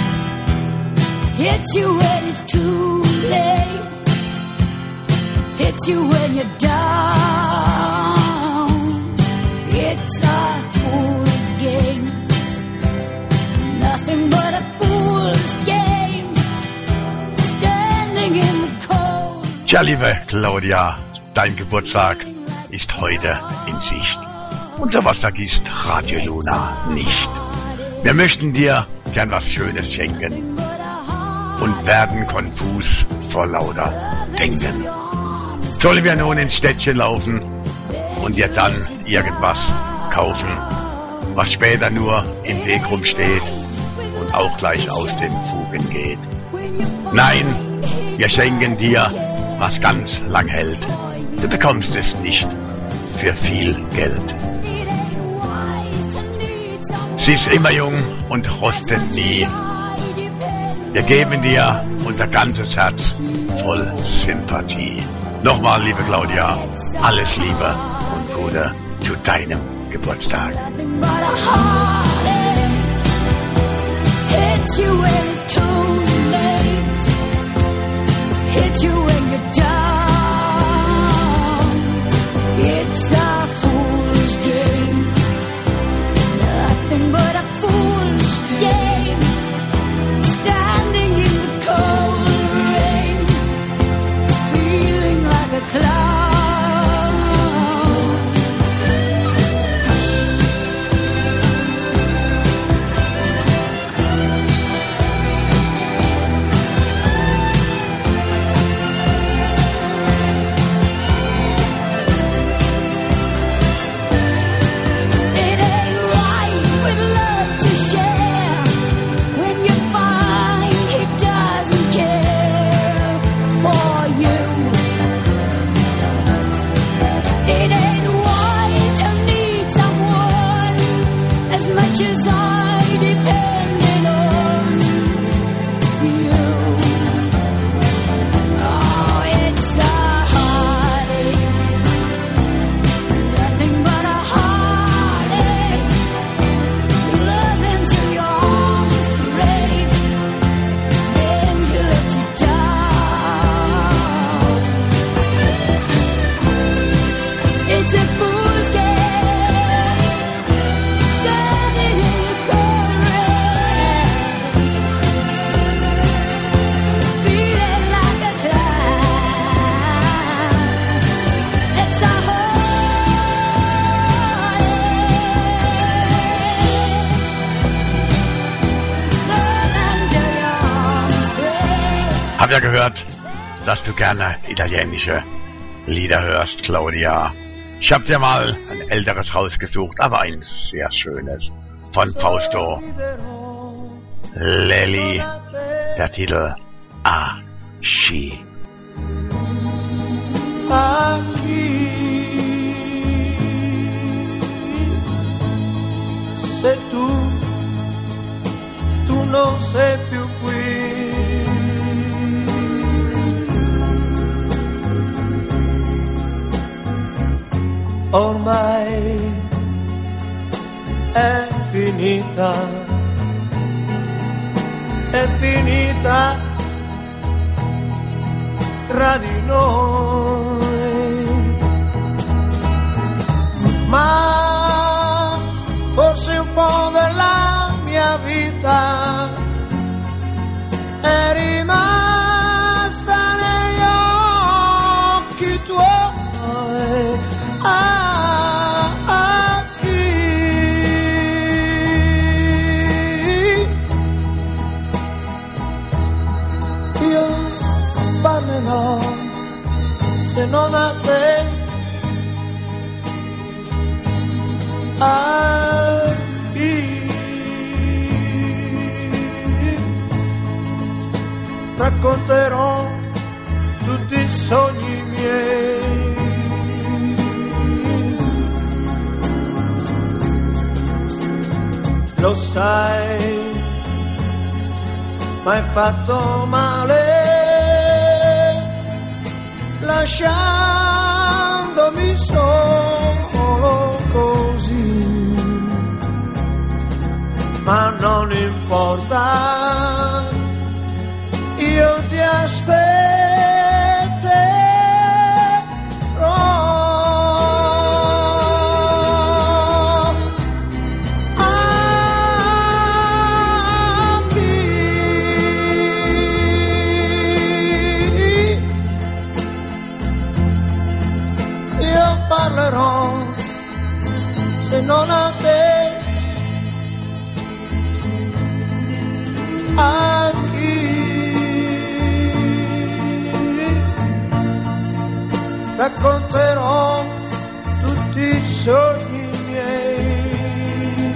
Hits you when it's too late, hits you when you're down. It's a fool's game, nothing but a fool's game, standing in the cold. Tja, liebe Claudia, dein Geburtstag ist heute in Sicht. Und sowas vergisst Radio Luna nicht. Wir möchten dir gern was Schönes schenken und werden konfus vor lauter Denken. Sollen wir nun ins Städtchen laufen und dir dann irgendwas kaufen, was später nur im Weg rumsteht und auch gleich aus den Fugen geht? Nein, wir schenken dir, was ganz lang hält. Du bekommst es nicht für viel Geld. Sie ist immer jung und rostet nie. Wir geben dir unser ganzes Herz voll Sympathie. Nochmal, liebe Claudia, alles Liebe und Gute zu deinem Geburtstag. Hits you when it's too late, hits you when you're down. It's a fool's game, nothing but a fool's game. Standing in the cold rain, feeling like a clown. Hab ja gehört, dass du gerne italienische Lieder hörst, Claudia. Ich hab dir mal ein älteres rausgesucht, aber ein sehr schönes. Von Fausto Lelli. Der Titel A. She. Aquí, se tu, tu non sei più qui. Ormai è finita, è finita tra di noi, ma forse un po' della mia vita è rimasta negli occhi tuoi. Ah, parlerò se non a te, a chi racconterò tutti i sogni miei. Lo sai, m'hai fatto male lasciandomi solo così, ma non importa, io ti aspetterò parlerò se non a te, a chi racconterò tutti i sogni miei.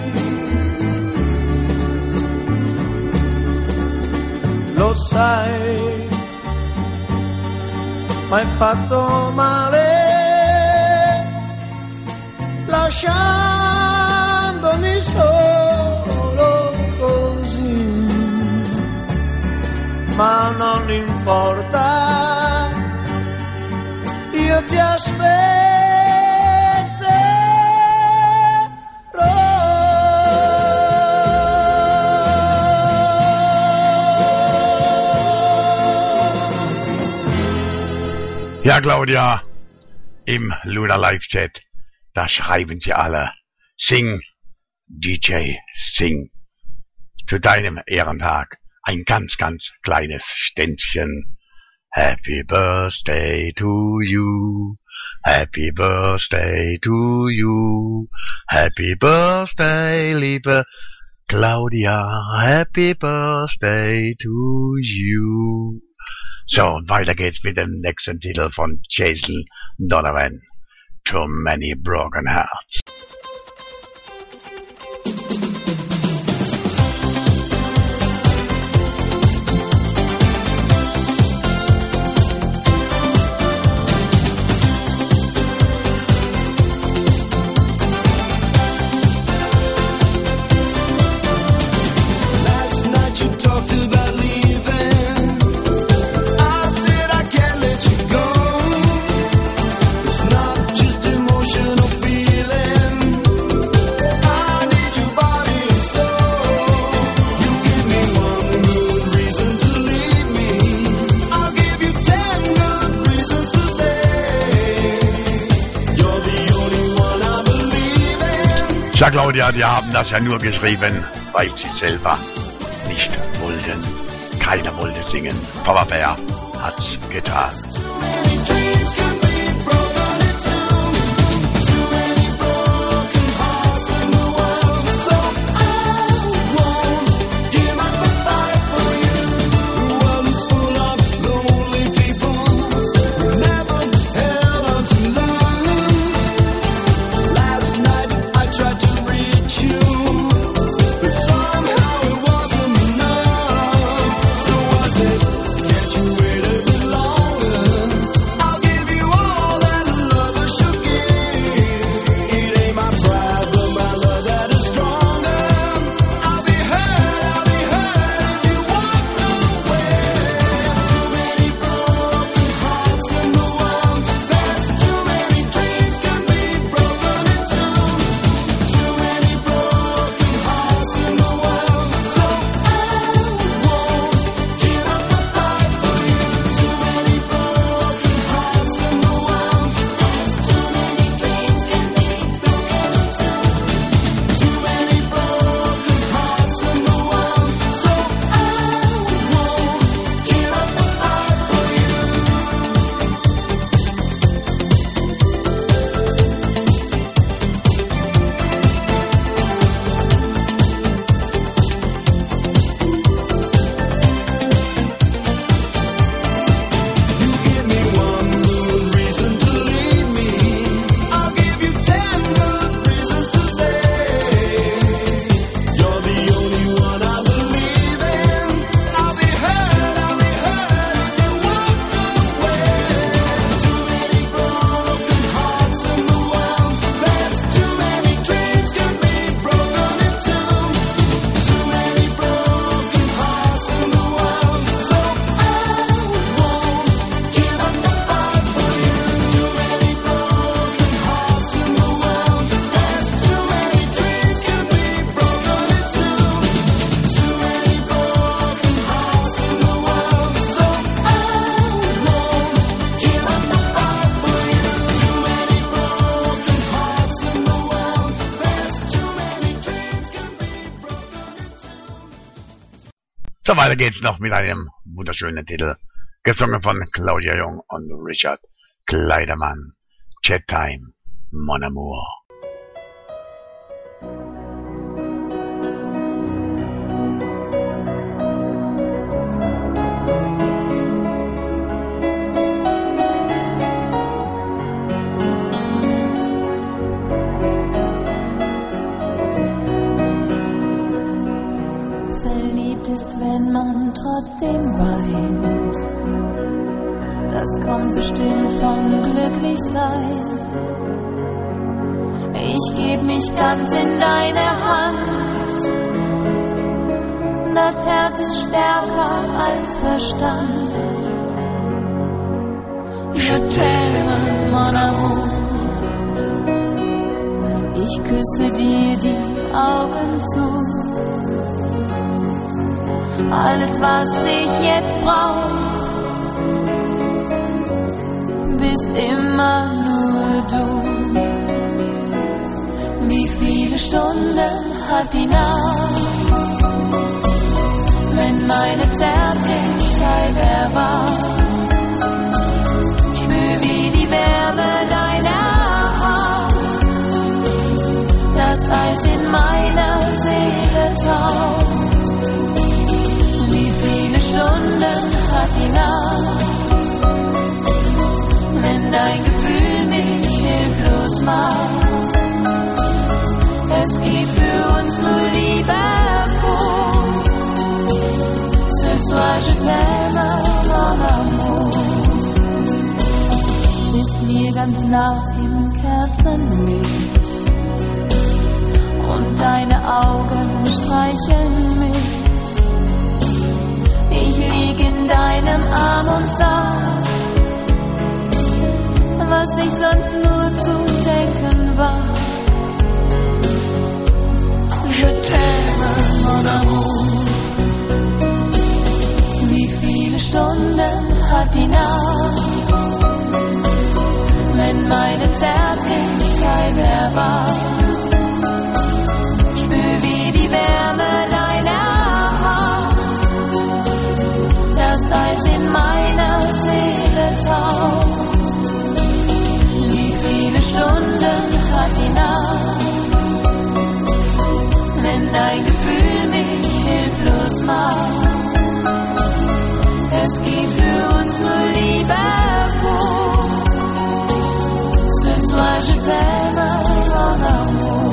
Lo sai, m'hai fatto male lasciandomi solo così, ma non importa, io ti aspetterò. Ja, Claudia, im Luna Live Chat, da schreiben sie alle, sing, D J, sing. Zu deinem Ehrentag ein ganz, ganz kleines Ständchen. Happy Birthday to you, Happy Birthday to you, Happy Birthday, liebe Claudia, Happy Birthday to you. So, und weiter geht's mit dem nächsten Titel von Jason Donovan, Too Many Broken Hearts. Ja, Claudia, die haben das ja nur geschrieben, weil sie selber nicht wollten. Keiner wollte singen. Papa Bär hat's getan. So, weiter geht's noch mit einem wunderschönen Titel, gesungen von Claudia Jung und Richard Kleidermann. Chat Time, Mon Amour. Ist, wenn man trotzdem weint, das kommt bestimmt vom Glücklichsein. Ich geb mich ganz in deine Hand, das Herz ist stärker als Verstand. Je t'aime, mon amour, ich küsse dir die Augen zu. Alles, was ich jetzt brauch, bist immer nur du. Wie viele Stunden hat die Nacht, wenn meine Zärtlichkeit erwacht? Spür wie die Wärme deiner Hand das Eis in meiner Seele taut. Wie viele Stunden hat die Nacht, wenn dein Gefühl mich hilflos macht? Es gibt für uns nur Liebe pur. Ce soir je t'aime, mon amour. Bist mir ganz nah im Kerzenlicht und deine Augen streicheln mich. Ich lieg in deinem Arm und sag, was ich sonst nur zu denken war. Je t'aime, mon amour. Wie viele Stunden hat die Nacht, wenn meine Zärtlichkeit erwacht? Spür wie die Wärme deiner Hand das Eis in meiner Seele taut. Wie viele Stunden hat die Nacht, wenn dein Gefühl mich hilflos macht? Es gibt für uns nur Liebe pur. Ce soir je t'aime, mon amour.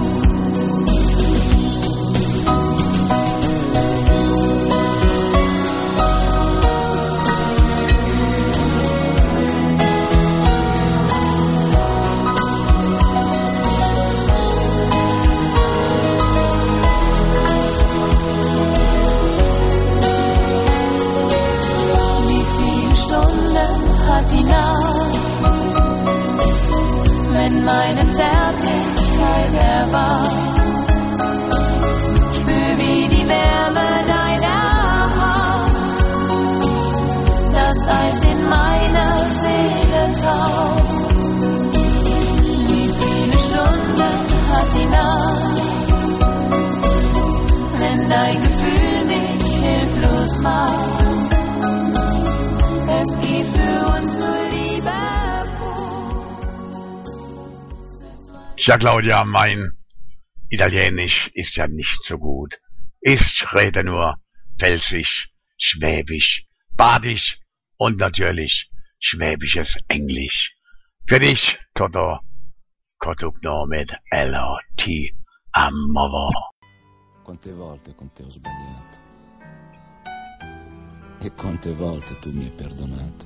Hat die Nacht, wenn meine Zärtlichkeit erwacht? Spür wie die Wärme deiner Hand das Eis in meiner Seele taut. Wie viele Stunden hat die Nacht, wenn dein Gefühl mich hilflos macht? Es gibt für uns nur Liebe pur. Tja, Claudia, mein Italienisch ist ja nicht so gut. Ich rede nur Pfälzisch, Schwäbisch, Badisch und natürlich schwäbisches Englisch. Für dich, Toto, Kotugno mit L O T Amovo. Quante volte con te ho sbagliato e quante volte tu mi hai perdonato,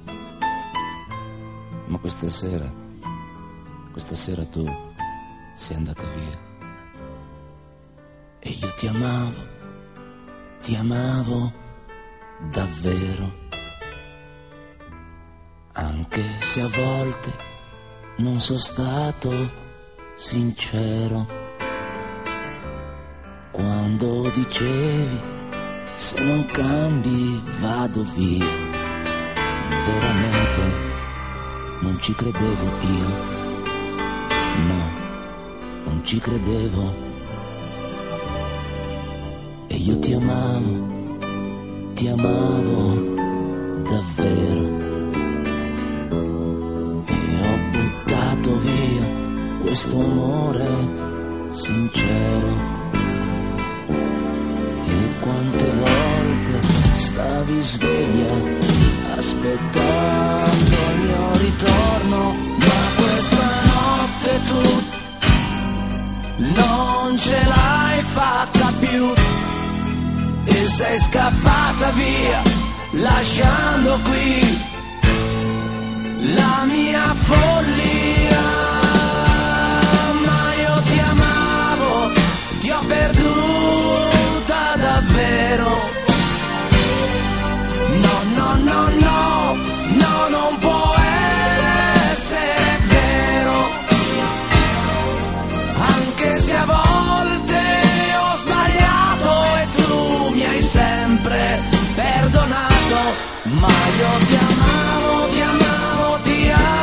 ma questa sera, questa sera tu sei andata via e io ti amavo, ti amavo davvero, anche se a volte non sono stato sincero, quando dicevi se non cambi vado via. Veramente non ci credevo io, no, non ci credevo. E io ti amavo, ti amavo davvero. E ho buttato via questo amore sincero. Quante volte stavi sveglia aspettando il mio ritorno, ma questa notte tu non ce l'hai fatta più e sei scappata via lasciando qui la mia follia. Ma io ti amavo, ti ho perduto davvero. No, no, no, no, no, non può essere vero. Anche se a volte ho sbagliato e tu mi hai sempre perdonato, ma io ti amavo, ti amavo, ti amavo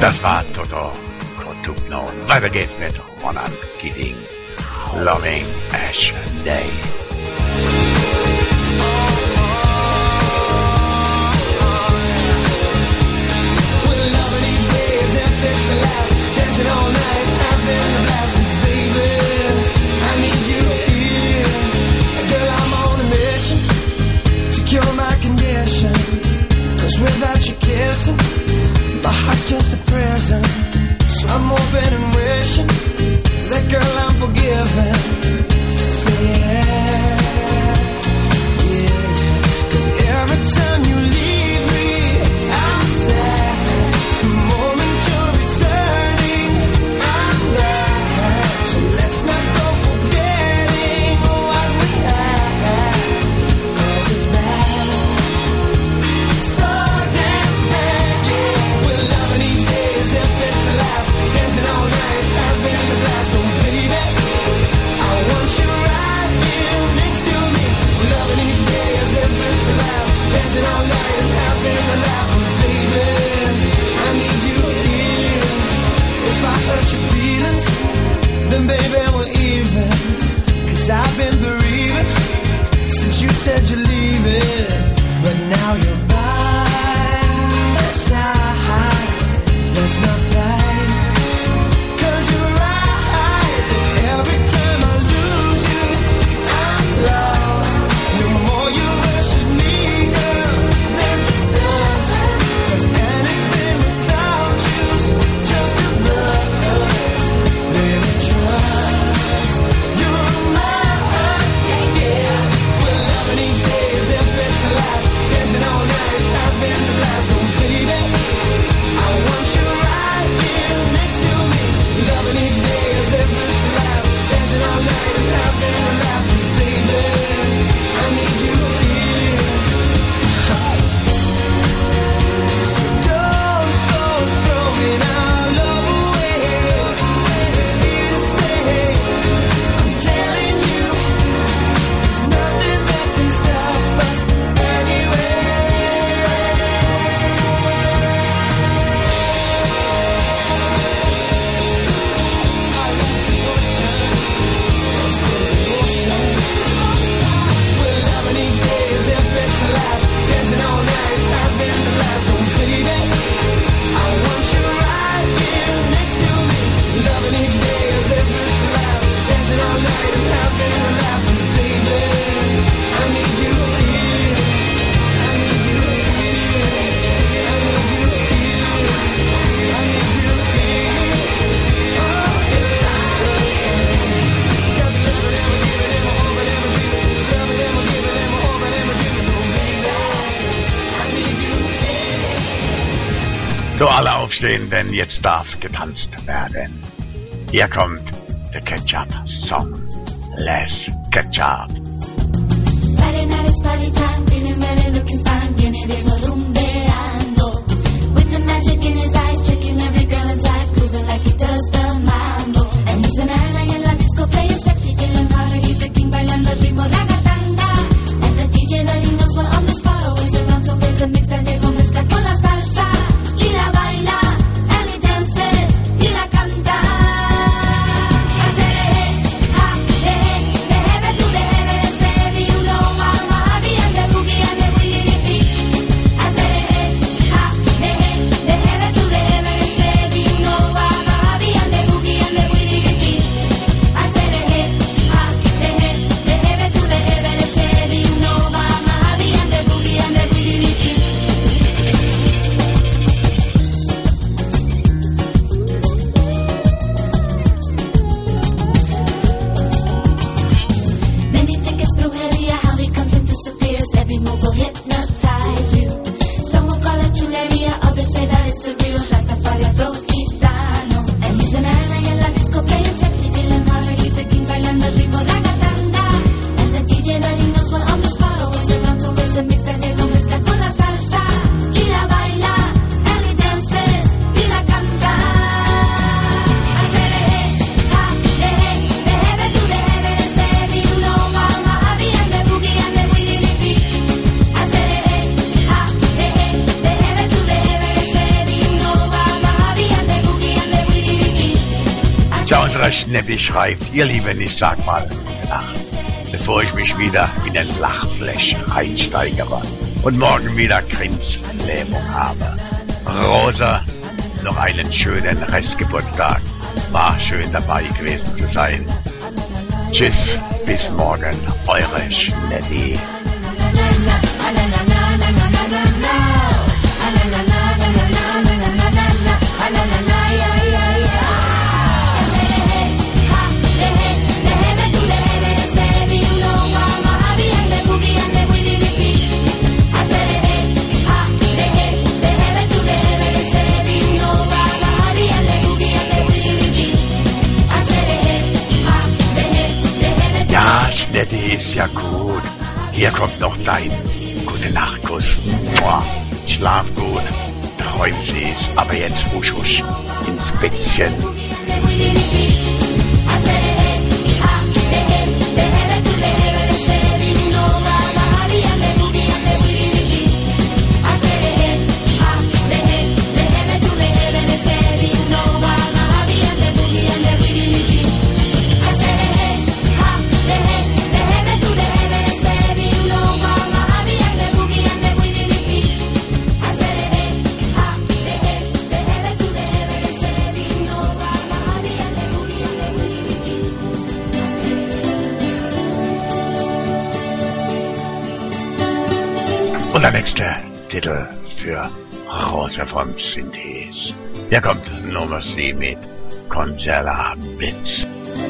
Das war Toto Kotubno. Weiter geht's mit Ronan Keating. Loving Ash Day. We're loving each day as if it's the last. Dancing all night, having a blast. Baby, I need you here. Girl, I'm on a mission to cure my condition. 'Cause without you kissing, my heart's just a prison. So I'm hoping and wishing that, girl, I'm forgiven. Say yeah, yeah, yeah. 'Cause every time you leave me, I'm sad. The moment you're returning, I'm glad. So let's not go forgetting what we had. 'Cause it's bad, so damn bad, yeah. We're loving each day as if it's the last. Dancing all night, having a blast. Oh baby, I want you right here next to me. We're loving each day as if it's the last. Dancing all night and having a laugh. 'Cause baby, I need you here. If I hurt your feelings, then baby we're even. 'Cause I've been bereaving since you said you're leaving. But now you're by my side. Let's not fight. 'Cause you're right. Every time I lose you, I'm lost. No more you versus me, girl. There's just us. 'Cause anything without you's just a buzz. Baby, trust. You're mine, yeah. We're loving each day as if it's the last. Dancing all night, having a blast. Oh baby, I want you right here next to me. Loving each day as if it's the last. Dancing all night and having a laugh. 'Cause baby, I need you here. So don't go throwing our love away. It's here to stay. I'm telling you, there's nothing that can stop us anyway. We're loving each day as if it's the last. Dancing all night, having a blast. Oh baby, I want you right here next to me. Loving each day as if it's the last. Dancing all night and having a laugh. 'Cause baby, I need you here. I need you here. I need you here. I need you here. Oh yeah. 'Cause loving them, giving them, hoping them, dreaming. Loving them, giving them, hoping them, dreaming. Oh baby, I need you here. So, alle aufstehen, denn jetzt darf getanzt werden. Hier kommt der Ketchup-Song. Less Ketchup. Friday night is party time, feeling ready, looking fine, viene Diego rumbeando. With the magic in his eyes, checking every girl inside, proving like he does the mambo. And he's the man ahí en la disco, playing sexy, feeling harder, he's the king, bailando el ritmo ragatanga. And the D J that he knows well on the spot, always around, so plays the mix that Diego mezcla con la salsa. Y la baila, and he dances, y la canta. Hacer eh, ah, eh, déjeme tú, déjeme de ser, you know I'm a happy and the boogie and the boogie beat. Hacer Unsere Schneppi schreibt, ihr Lieben, ich sag mal, Nacht, bevor ich mich wieder in den Lachflash reinsteigere und morgen wieder Grinslähmung habe. Rosa, noch einen schönen Restgeburtstag. War schön dabei gewesen zu sein. Tschüss, bis morgen, eure Schneppi. Ja, Schneppi ist ja gut. Hier kommt noch dein Gute-Nacht-Kuss. Schlaf gut, träum süß, aber jetzt husch husch ins Bettchen. Der nächste Titel für Rosa von Synthes. Hier kommt Nummer sieben mit Consuela Bits.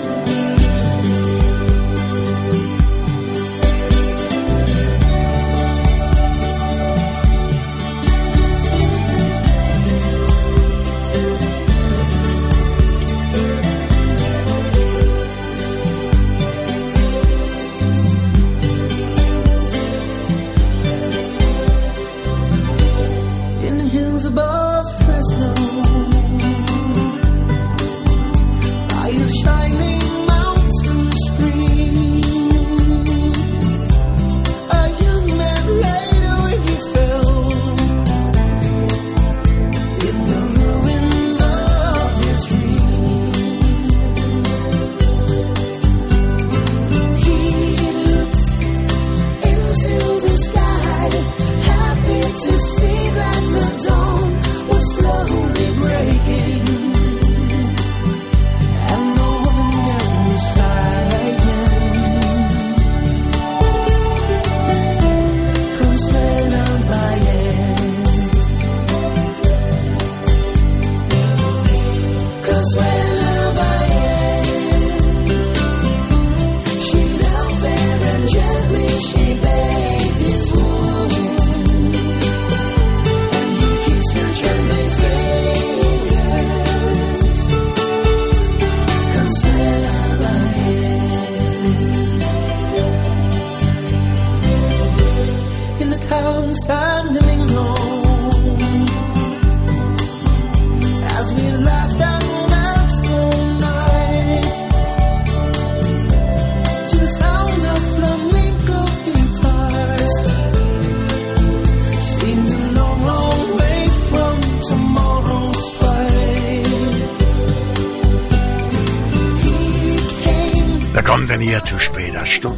Hier zu später Stunde.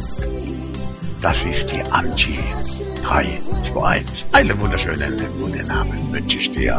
Das ist die Angie drei zwei eins. Einen wunderschönen guten Abend wünsche ich dir.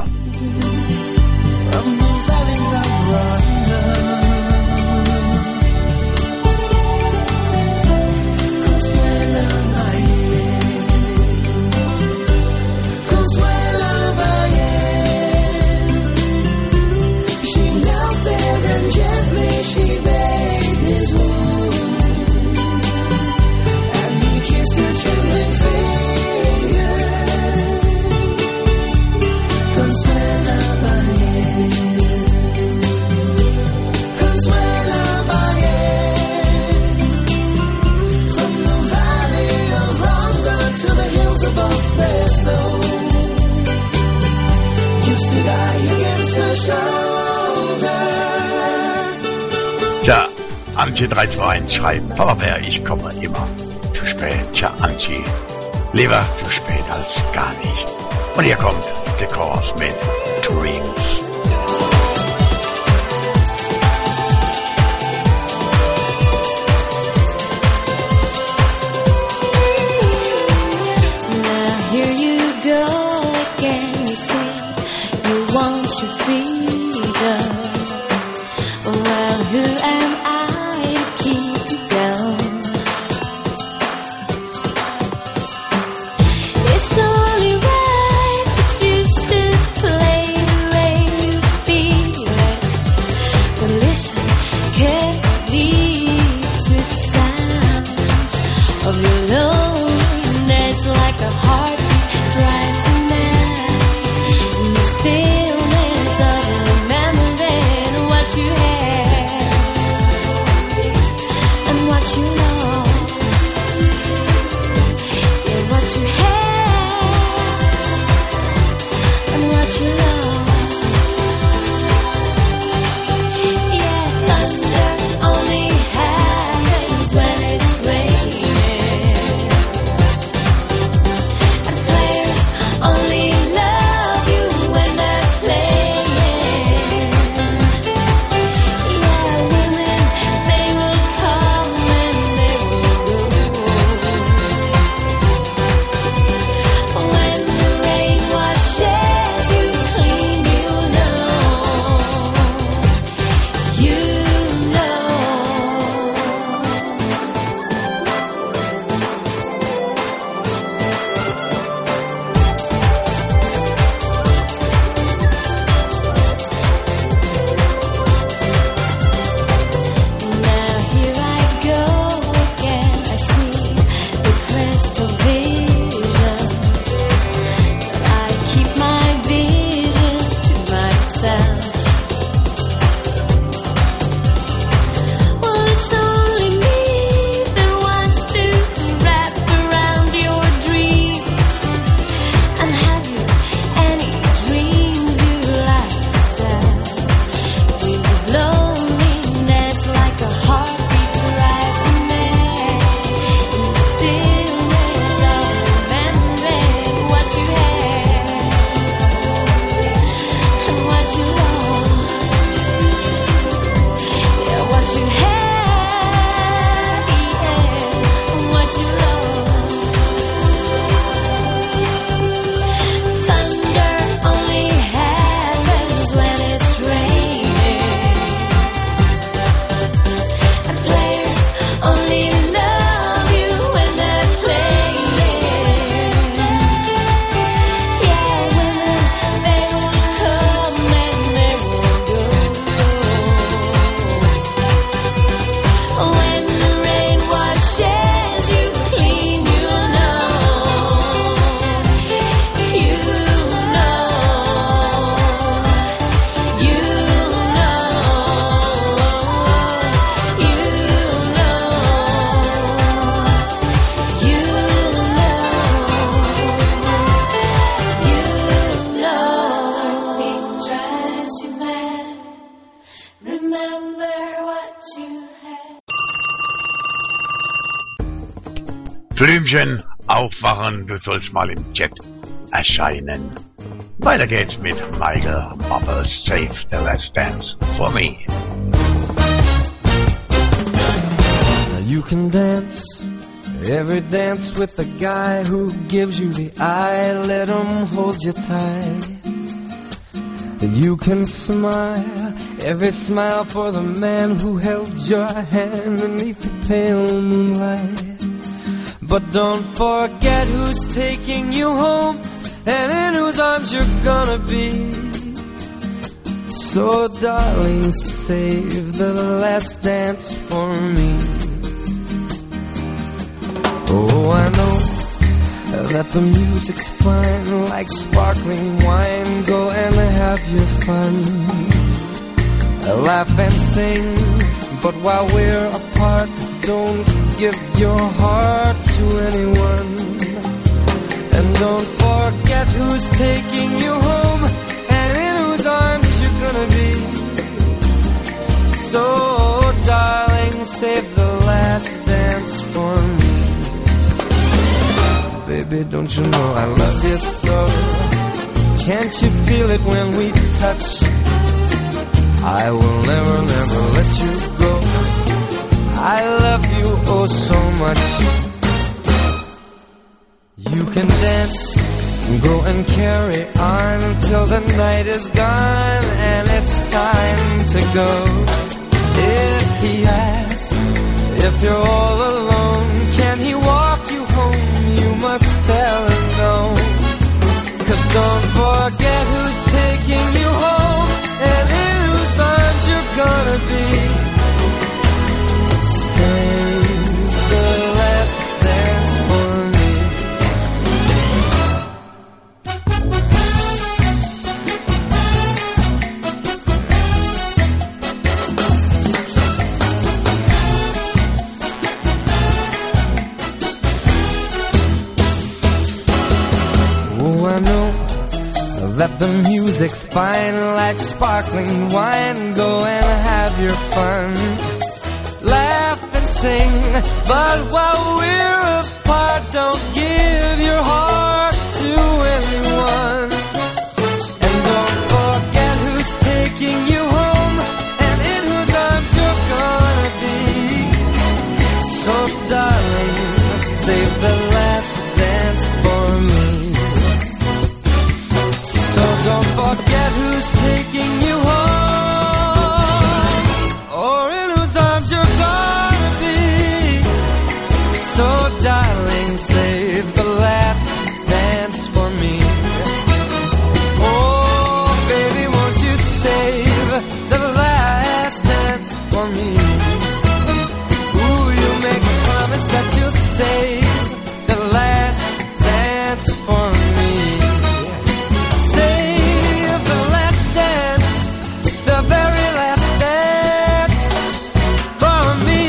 Tja, Angie drei zwei eins schreibt, Papa Bär, ich komme immer zu spät. Tja, Angie, lieber zu spät als gar nicht. Und hier kommt The Course mit Dreams. Well, who am I to keep you down? It's only right that you should play the way you feel it. But listen carefully to the sound of your loneliness, like a heartbeat drives you mad. In the stillness of remembering what you had and what you lost. Yeah, what you had and what you lost. Yeah, thunder only happens when it's raining, and players only love you when they're playing. Yeah, women, they will come and they will go. When the rain washes you clean, you know, you know. Now here I go again. I see the crystal vision. I keep my visions to myself. Well, it's only me that wants to wrap around your dreams. And have you any dreams you like to sell? Dreams of loneliness, like a heartbeat drives you mad. In the stillness of remembering what you had and what you lost. Yeah, what you had, yeah, and what you lost. Thunder only happens when it's raining, and players only love you when they're playing. Yeah, women, they will come and they will go. When the rain washes you clean, you know, you know, you know, you know, you know, you know. It drives you mad. Remember what you had. Blümchen, aufwachen, du sollst mal im Chat erscheinen. Weiter geht's mit Michael Bubbles, Save the Last Dance for Me. Now you can dance, every dance with the guy who gives you the eye. Let him hold you tight. And you can smile, every smile for the man who held your hand beneath the pale moonlight. But don't forget who's taking you home and in whose arms you're gonna be. So darling, save the last dance for me. Oh, I know that the music's fine, like sparkling wine. Go and have your fun, laugh and sing. But while we're apart, don't give your heart to anyone. And don't forget who's taking you home and in whose arms you're gonna be. So darling, save the last dance for me. Baby, don't you know I love you so? Can't you feel it when we touch? I will never, never let you go. I love you oh so much. You can dance, go and carry on until the night is gone and it's time to go. If he asks if you're all alone, can he walk you home? You must tell him no. 'Cause don't forget who's taking you home and in whose arms you're gonna be. Save the last dance for me. Oh, I know that the music's fine like sparkling wine. Go and have your fun, laugh and sing, but while we're apart, don't give your heart to anyone. And don't forget who's taking you home and in whose arms you're gonna be. So darling, save the last dance for me. So don't forget who's taking you home, or in whose arms you're gonna be. So darling, save the last dance for me. Oh, baby, won't you save the last dance for me? Ooh, you make a promise that you'll save the last dance for me. Save the last dance, the very last dance for me.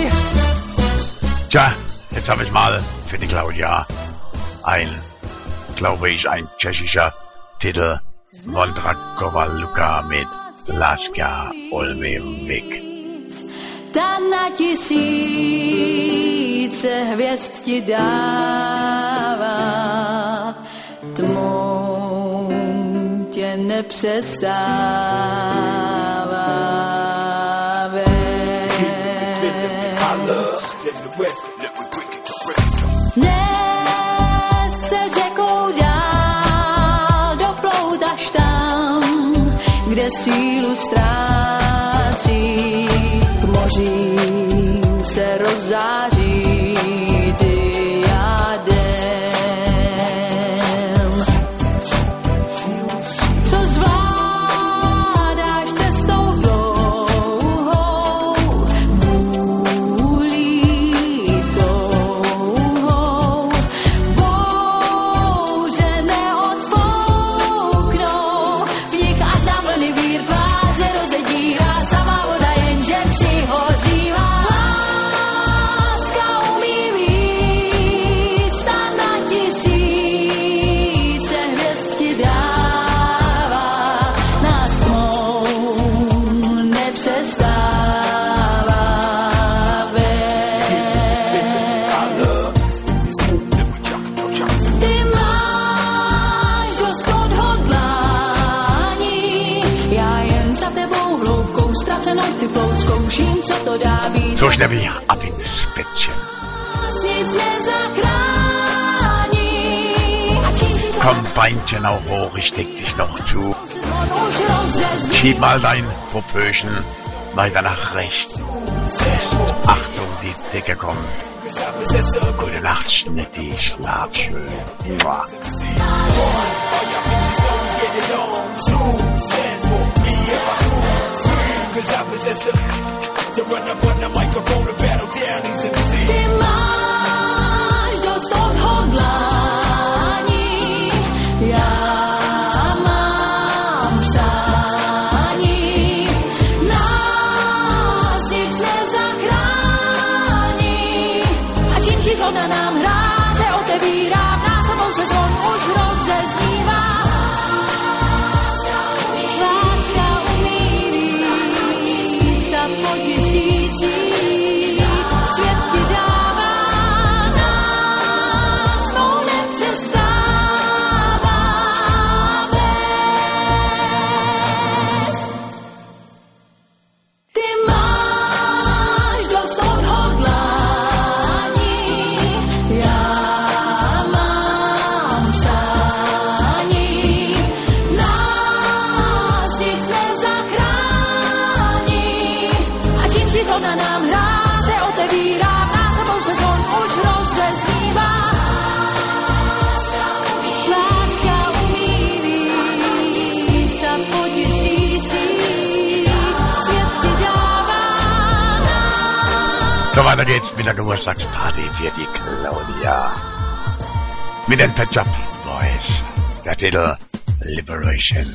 Tja, jetzt habe ich mal für die Claudia ein, glaube ich, ein tschechischer Titel Vondrakova Luka mit Láska Olmým Vik. Ta na tisíce hvězd ti dává, tmou tě nepřestává vést. Nést se řekou dál, doplout až tam, kde sílu ztrácí, k mořím se rozzáří diadem. Co zvládáš cestou dlouhou, vůlí touhou, bouře neodfouknou, vnik a tam vlny vír tváře rozedírá, samá voda jenže přihořívá. Láska umí víc, ta na tisíce hvězd ti dává, nás tmou nepřestává vést. Ty máš dost odhodlání, já jen za tebou hloubkou ztracenou chci plout, zkouším, co to dá být. So schnell wie ab ins Bettchen. Nic nezachrání. A čím si Komm, Beinchen auch hoch, ich deck dich noch zu. Schieb mal dein Popöchen weiter nach rechts. Achtung, die Decke kommt. Gute Nacht, Schnitti, schlaf schön. Mua. Ty máš dost odhodlání, já mám přání, nás nic nezachrání. A čím či zhoda nám hráze otevírá, v nás obou se zvon už rozeznívá. Láska umí víc, ta po tisících svět ti dává, nás mou nepřestává vést. Ty máš dost odhodlání, já mám přání, nás nic nezachrání. A ona nám hráze otevírá, nás sebou sezon už rozezlívá. Láska umí víc a potěšící svět ti dává nám. So, weiter geht's mit der Geburtstagsparty für die Claudia. Mit den Pet Shop Boys. Der Titel Liberation.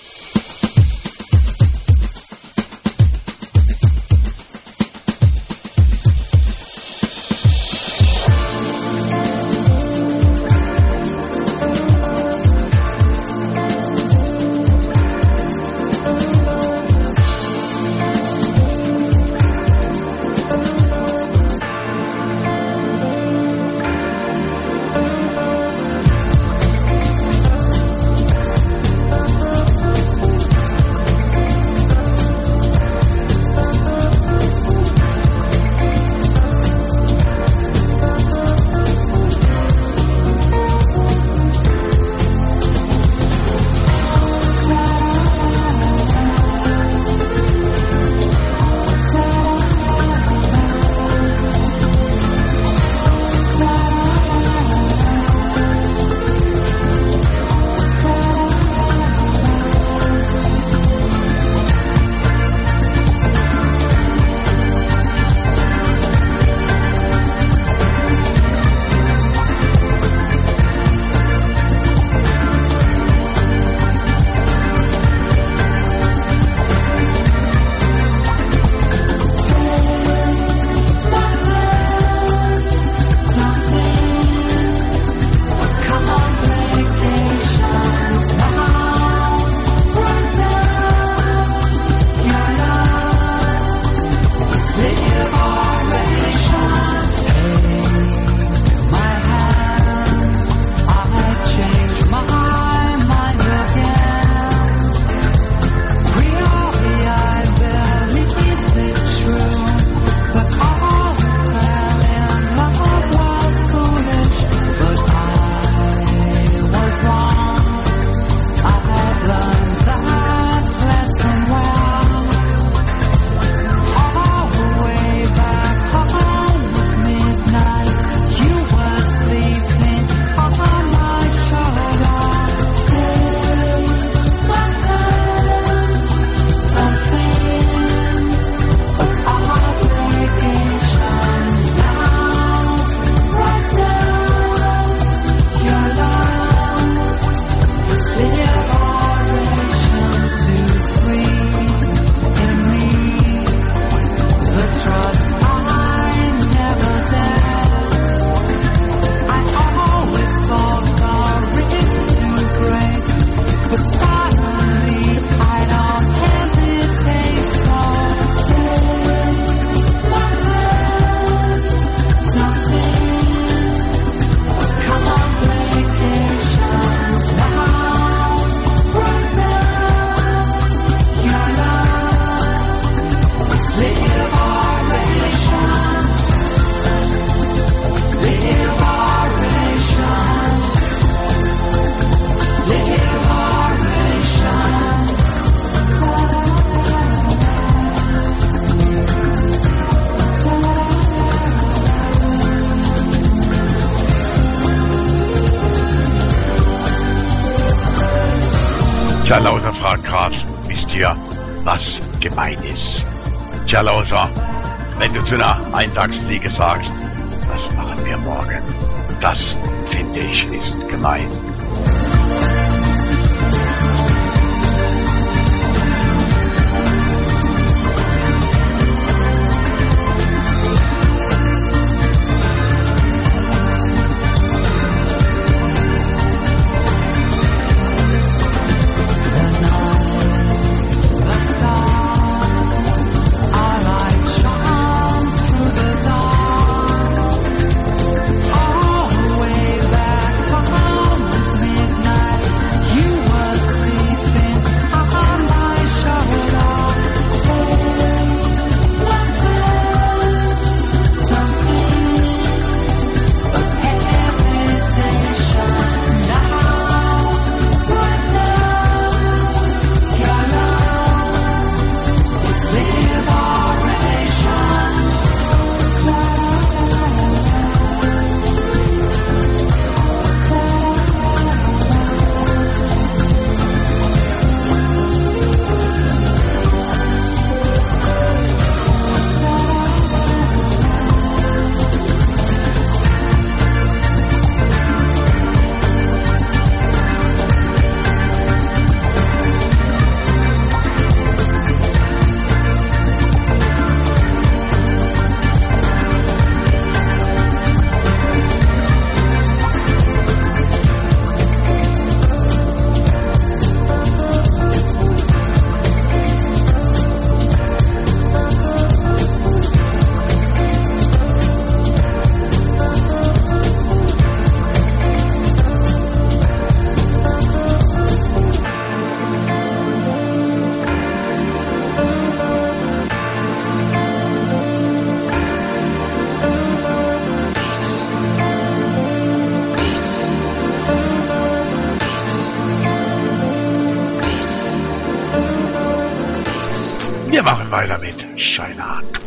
Tja, Lauser, fragt Carsten, wisst ihr, was gemein ist? Tja, Lauser, wenn du zu einer Eintagsfliege sagst, was machen wir morgen? Das, finde ich, ist gemein. All the way back home.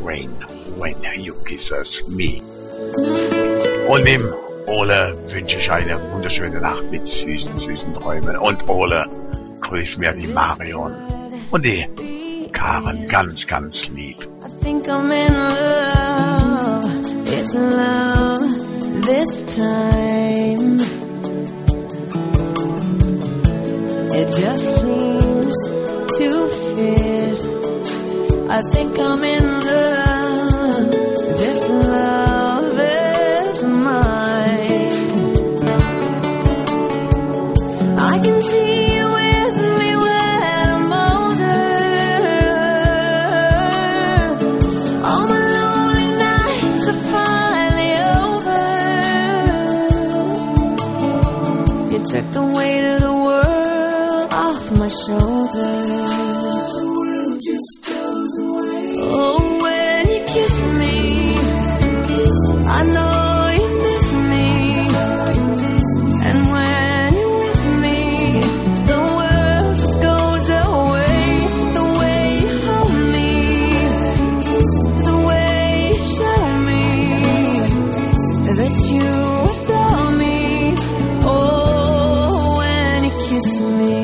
rain when you kisses me. Und dem Ole wünsche ich eine wunderschöne Nacht mit süßen, süßen Träumen. Und Ole grüßt mir die Marion und die Karen ganz, ganz lieb. I think I'm in love, it's love this time. It just seems to fit. I think I'm in love, this love is mine. I can see you with me when I'm older. All my lonely nights are finally over. You took the weight of the world off my shoulders. Oh, when you kiss me, I know you miss me. And when you're with me, the world just goes away. The way you hold me, the way you show me that you adore me. Oh, when you kiss me.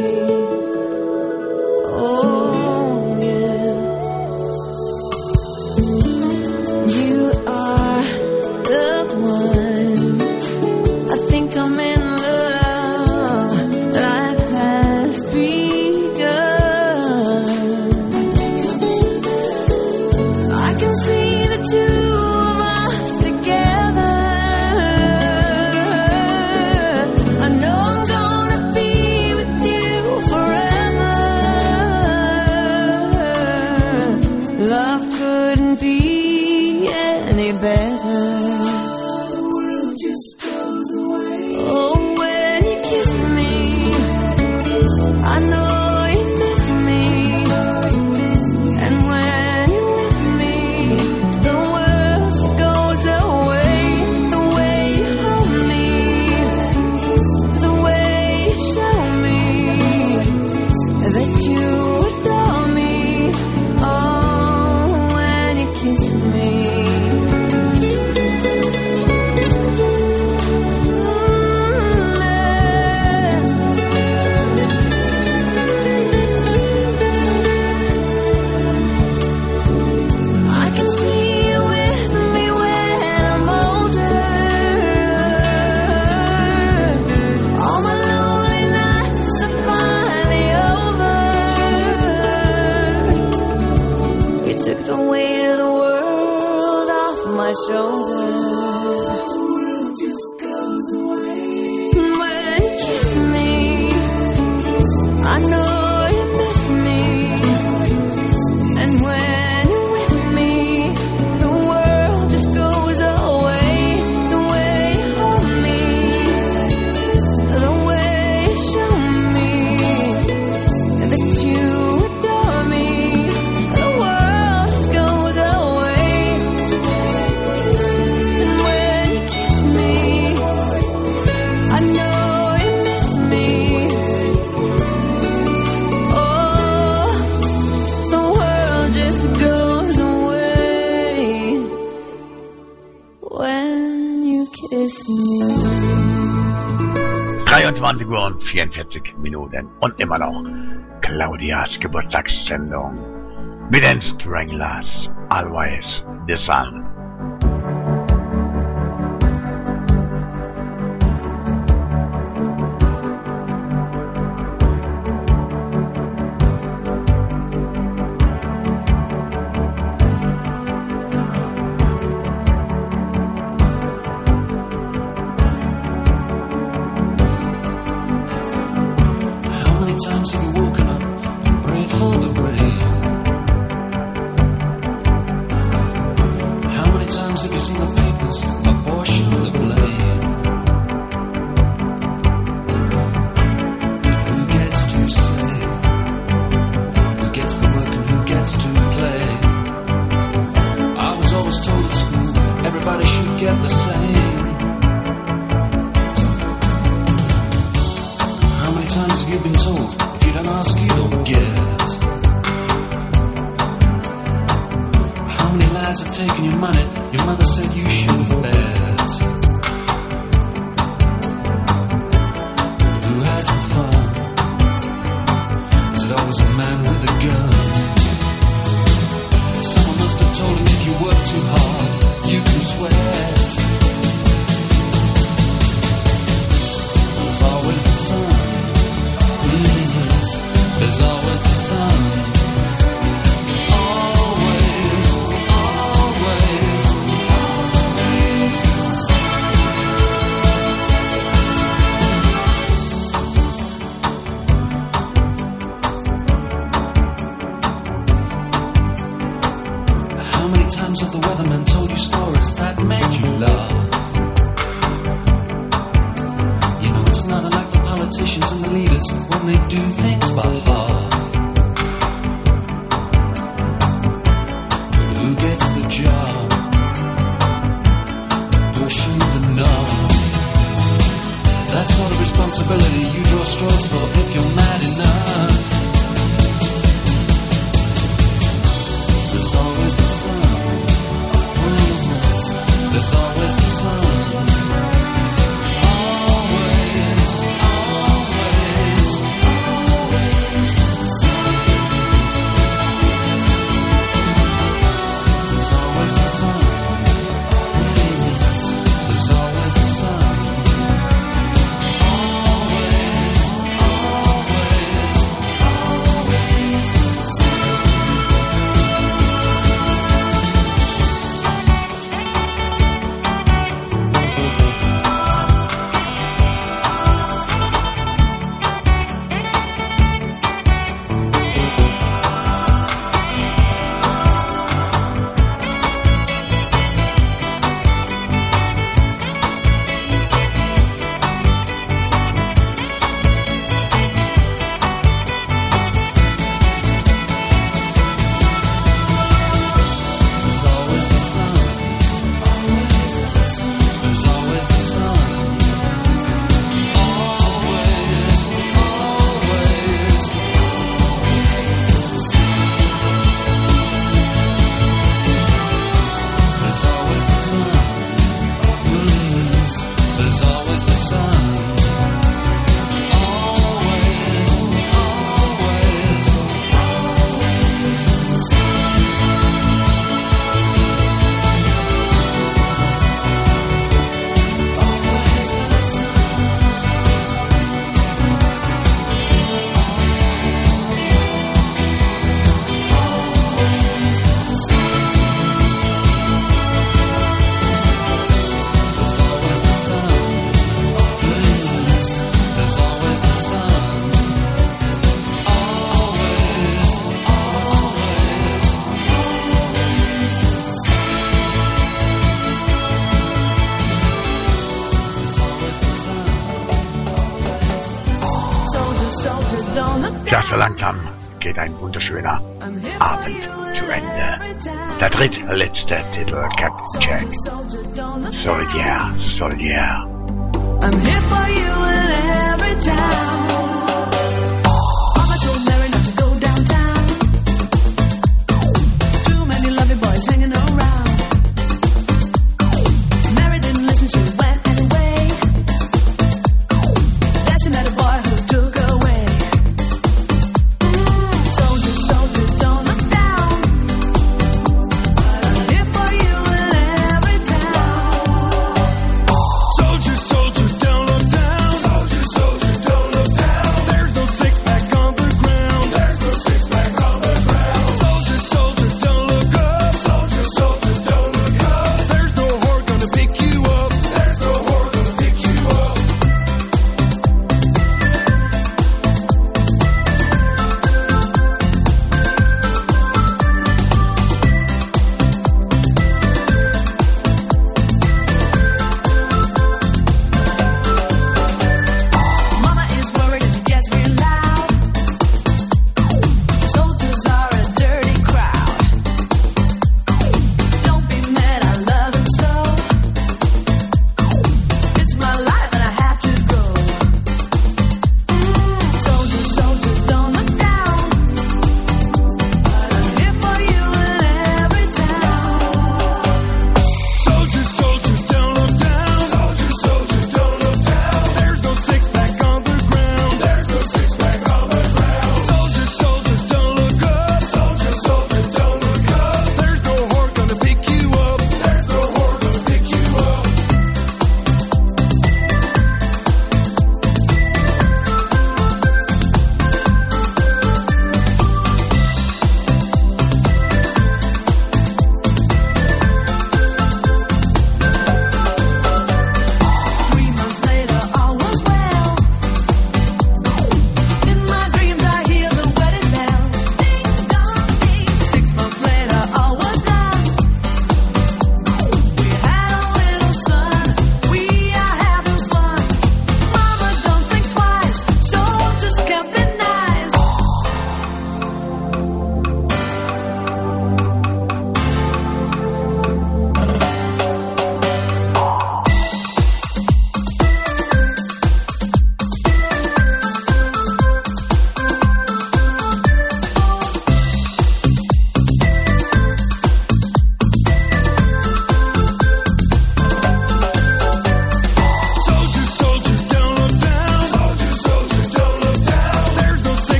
dreiundzwanzig Uhr und vierundvierzig Minuten und immer noch Claudias Geburtstagssendung mit den Stranglers, Always the Sun. many lies have taken your money? Your mother said you should bet. Who has the fun? Is it always a man with a gun? Someone must have told him if you work too hard, you can sweat. There's always the sun. Mm-hmm. There's always the sun. Always, always, always the sun. How many times have the weatherman told you stories that made you laugh? You know it's not unlike the politicians and the leaders when they do things by half. Who gets the job? Pushing the knob. That sort of responsibility you draw straws for if you're mad enough. There's always the sun. There's always the sun. Always, always, always the sun. There's always the sun. There's always the sun. Always, always, always the sun. Tja, so langsam geht ein wunderschöner Abend zu Ende. Der drittletzte Titel, Captain Jack. Soldier, Soldier. I'm here for you in every town. Mama told Mary not to go downtown. Too many lovely boys hanging around. Mary didn't listen, she went anyway. Then she met a boy who took her away. Soldier, soldier, don't look down. I'm here for you in every town. Soldier, soldier, don't look down. Soldier, soldier, don't look down.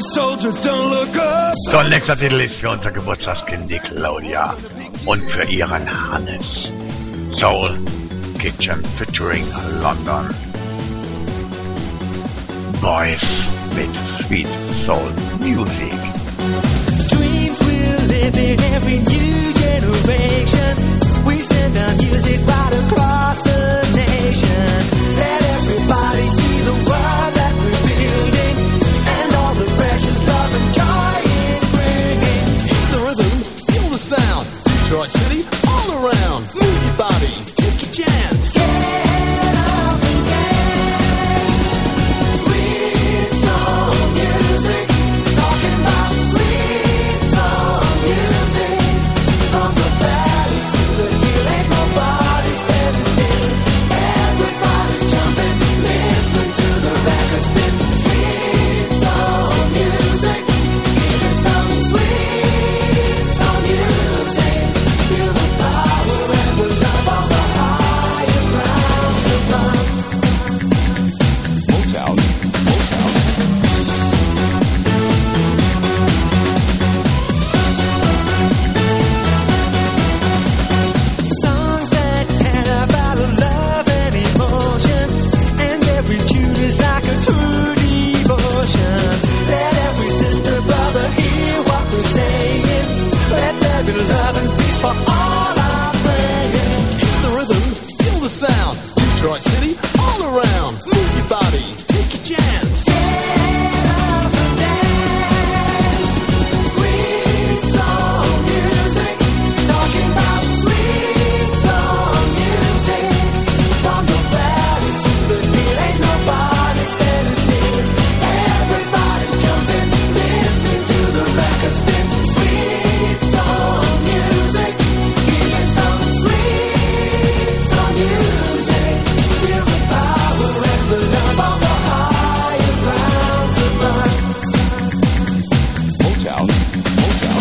soldier, don't look up. So, nächster Titel ist für unser Geburtstagskind, die Claudia. Und für ihren Hannes. Soul Kitchen featuring London. Boys mit Sweet Soul Music. Dreams we're living, every new generation. We send our music right across the nation. Let everybody see the world that we're building, and all the precious love and joy it's bringing. Hear the rhythm, feel the sound. Detroit City, all around. Move your body, take your chance. Get up and dance. Sweet soul music, talking about sweet soul music. From the valley to the hill, ain't nobody standing still. Everybody's jumping, listening to the record spin. Sweet soul music, give me some sweet soul music. Feel the power and the love of the higher grounds above. Motown, Motown. Songs that tell about love and emotion, and every tune is like a true devotion. Let every sister, brother hear what we're saying. Let there be love and peace for all I'm praying. Hear the rhythm, feel the sound. Detroit City, all around. Move your body, take your chance. Get up and dance. Sweet soul music, talking about sweet soul music. From the valley to the hill, ain't nobody standing still. Everybody's jumping, listening to the record spin. Sweet soul music, give me some sweet soul music. Feel the power and the love of the higher grounds above. Motown, Motown.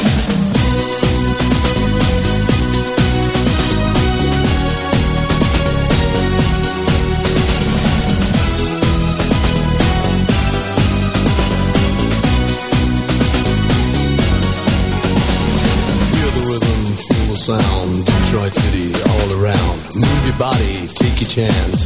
Hear the rhythm, feel the sound. Detroit City, all around. Move your body, take your chance.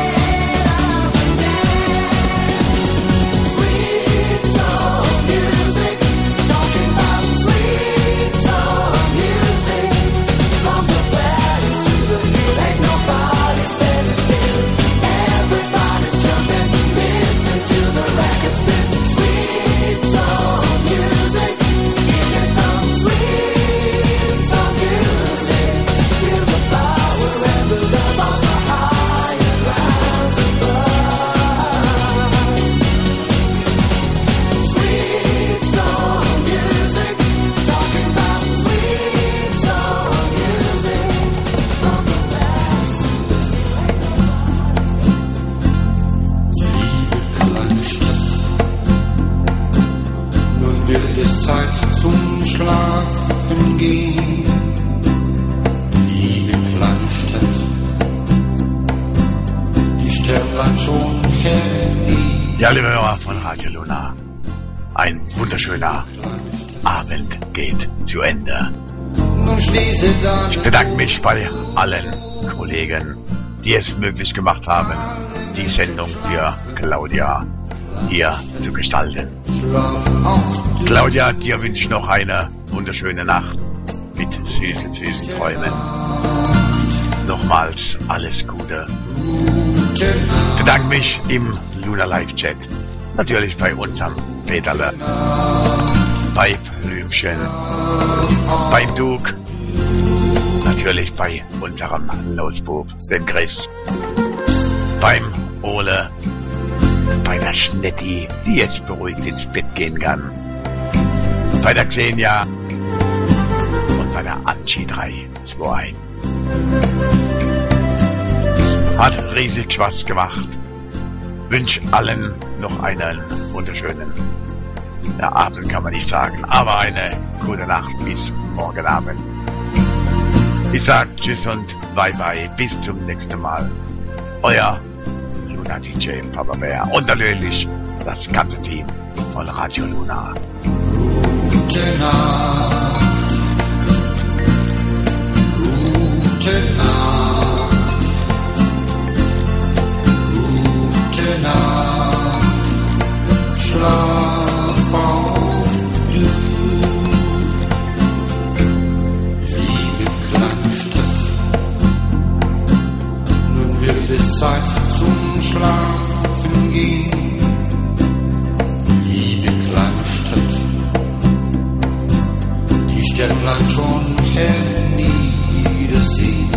Sweet soul music, talking about sweet soul music. From the valley to the hill, ain't nobody standing still. Everybody's jumping, listening to the record spin. Sweet soul music, give me some sweet soul music. Feel the power and the love of the higher grounds above. Sweet soul music, talking about sweet soul music. From the Liebe Kleinstadt, nun wird es Zeit zum Schlafen gehen. Liebe Kleinstadt, die Sternlein schon hell. Ja, liebe Hörer von Radio Luna, ein wunderschöner Abend geht zu Ende. Nun schließe dann Ich bedanke mich bei allen Kollegen, die es möglich gemacht haben, die Sendung für Claudia hier zu gestalten. Claudia, dir wünsche ich noch eine wunderschöne Nacht mit süßen, süßen Träumen. Nochmals alles Gute. Ich bedanke mich im Luna Live Chat. Natürlich bei unserem Peterle, bei Blümchen, beim Duke, natürlich bei unserem Losbub, dem Chris, beim Ole, bei der Schnetti, die jetzt beruhigt ins Bett gehen kann, bei der Xenia und bei der Anchi drei zwei eins. Hat riesig Spaß gemacht. Wünsche allen noch einen wunderschönen ja, Abend, kann man nicht sagen, aber eine gute Nacht bis morgen Abend. Ich sag Tschüss und Bye Bye, bis zum nächsten Mal. Euer Luna D J Papa Bär und natürlich das ganze Team von Radio Luna. Gute Nacht, gute Nacht, gute Nacht, schlaf auch du, liebe Kleinstadt. Nun wird es Zeit zum Schlafen gehen, liebe Kleinstadt. Die Sternlein schon hell niedersehen,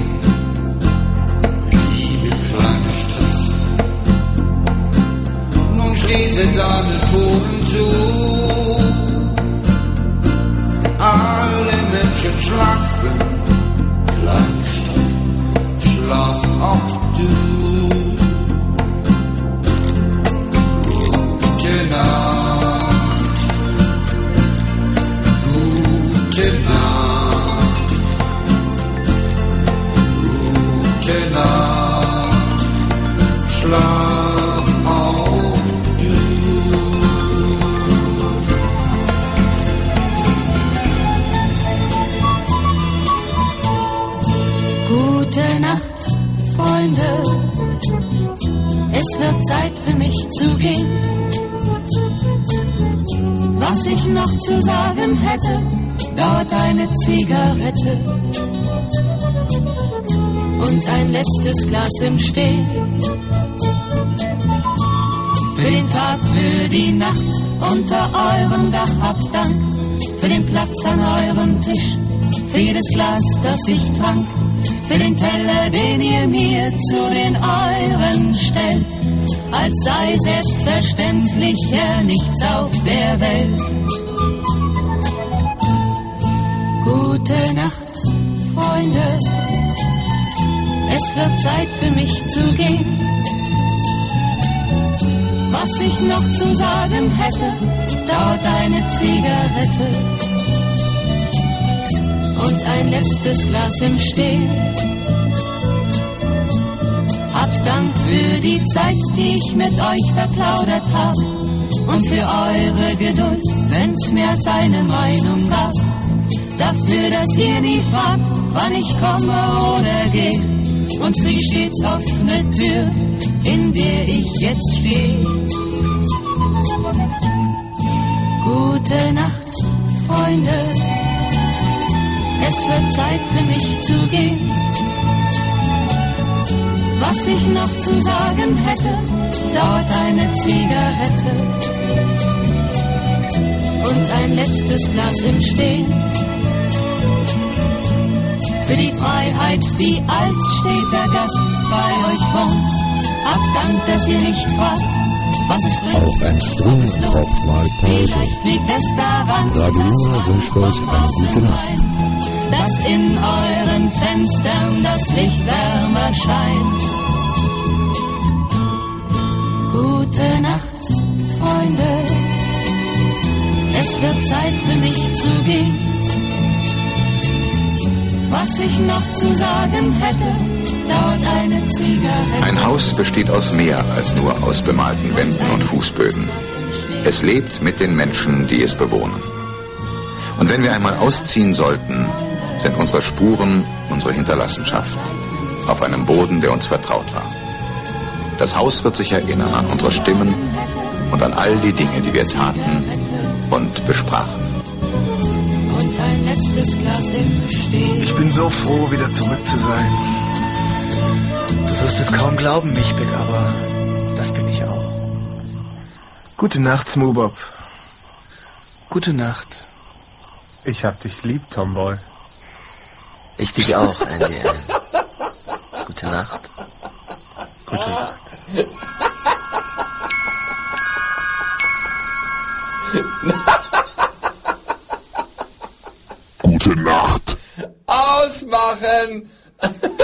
liebe kleine Stadt. Nun schließe deine Toren zu, alle Menschen schlafen, kleine Stadt, schlaf auch du. Gute Nacht, gute Nacht, gute Nacht, schlaf auch du. Gute Nacht, Freunde, es wird Zeit für mich zu gehen. Was ich noch zu sagen hätte, dauert eine Zigarette und ein letztes Glas im Stehen. Für den Tag, für die Nacht unter eurem Dach habt Dank, für den Platz an eurem Tisch, für jedes Glas, das ich trank, für den Teller, den ihr mir zu den euren stellt, als sei selbstverständlicher nichts auf der Welt. Gute Nacht, Freunde, es wird Zeit für mich zu gehen. Was ich noch zu sagen hätte, dauert eine Zigarette und ein letztes Glas im Stehen. Habt Dank für die Zeit, die ich mit euch verplaudert hab, und für eure Geduld, wenn's mehr als eine Meinung gab. Dafür, dass ihr nie fragt, wann ich komme oder geh, und für die stets offene Tür, in der ich jetzt stehe. Gute Nacht, Freunde, es wird Zeit für mich zu gehen. Was ich noch zu sagen hätte, dauert eine Zigarette und ein letztes Glas im Stehen. Für die Freiheit, die als steter Gast bei euch wohnt, habt Dank, dass ihr nicht fragt, was es bringt. Auch ein Strom braucht mal Pause. Vielleicht liegt es daran, Radio Luna wünscht euch eine gute Nacht. Dass in euren Fenstern das Licht wärmer scheint. Gute Nacht, Freunde, es wird Zeit für mich zu gehen. Was ich noch zu sagen hätte, dauert eine Zigarette. Ein Haus besteht aus mehr als nur aus bemalten Wänden und Fußböden. Es lebt mit den Menschen, die es bewohnen. Und wenn wir einmal ausziehen sollten, sind unsere Spuren unsere Hinterlassenschaft auf einem Boden, der uns vertraut war. Das Haus wird sich erinnern an unsere Stimmen und an all die Dinge, die wir taten und besprachen. Und ein letztes Glas im Stehen. Ich bin so froh, wieder zurück zu sein. Du wirst es kaum glauben, Michbeck, aber das bin ich auch. Gute Nacht, Smoobob. Gute Nacht. Ich hab dich lieb, Tomboy. Ich dich auch, Andy. Gute Nacht. Gute Nacht. Gute Nacht. Ausmachen!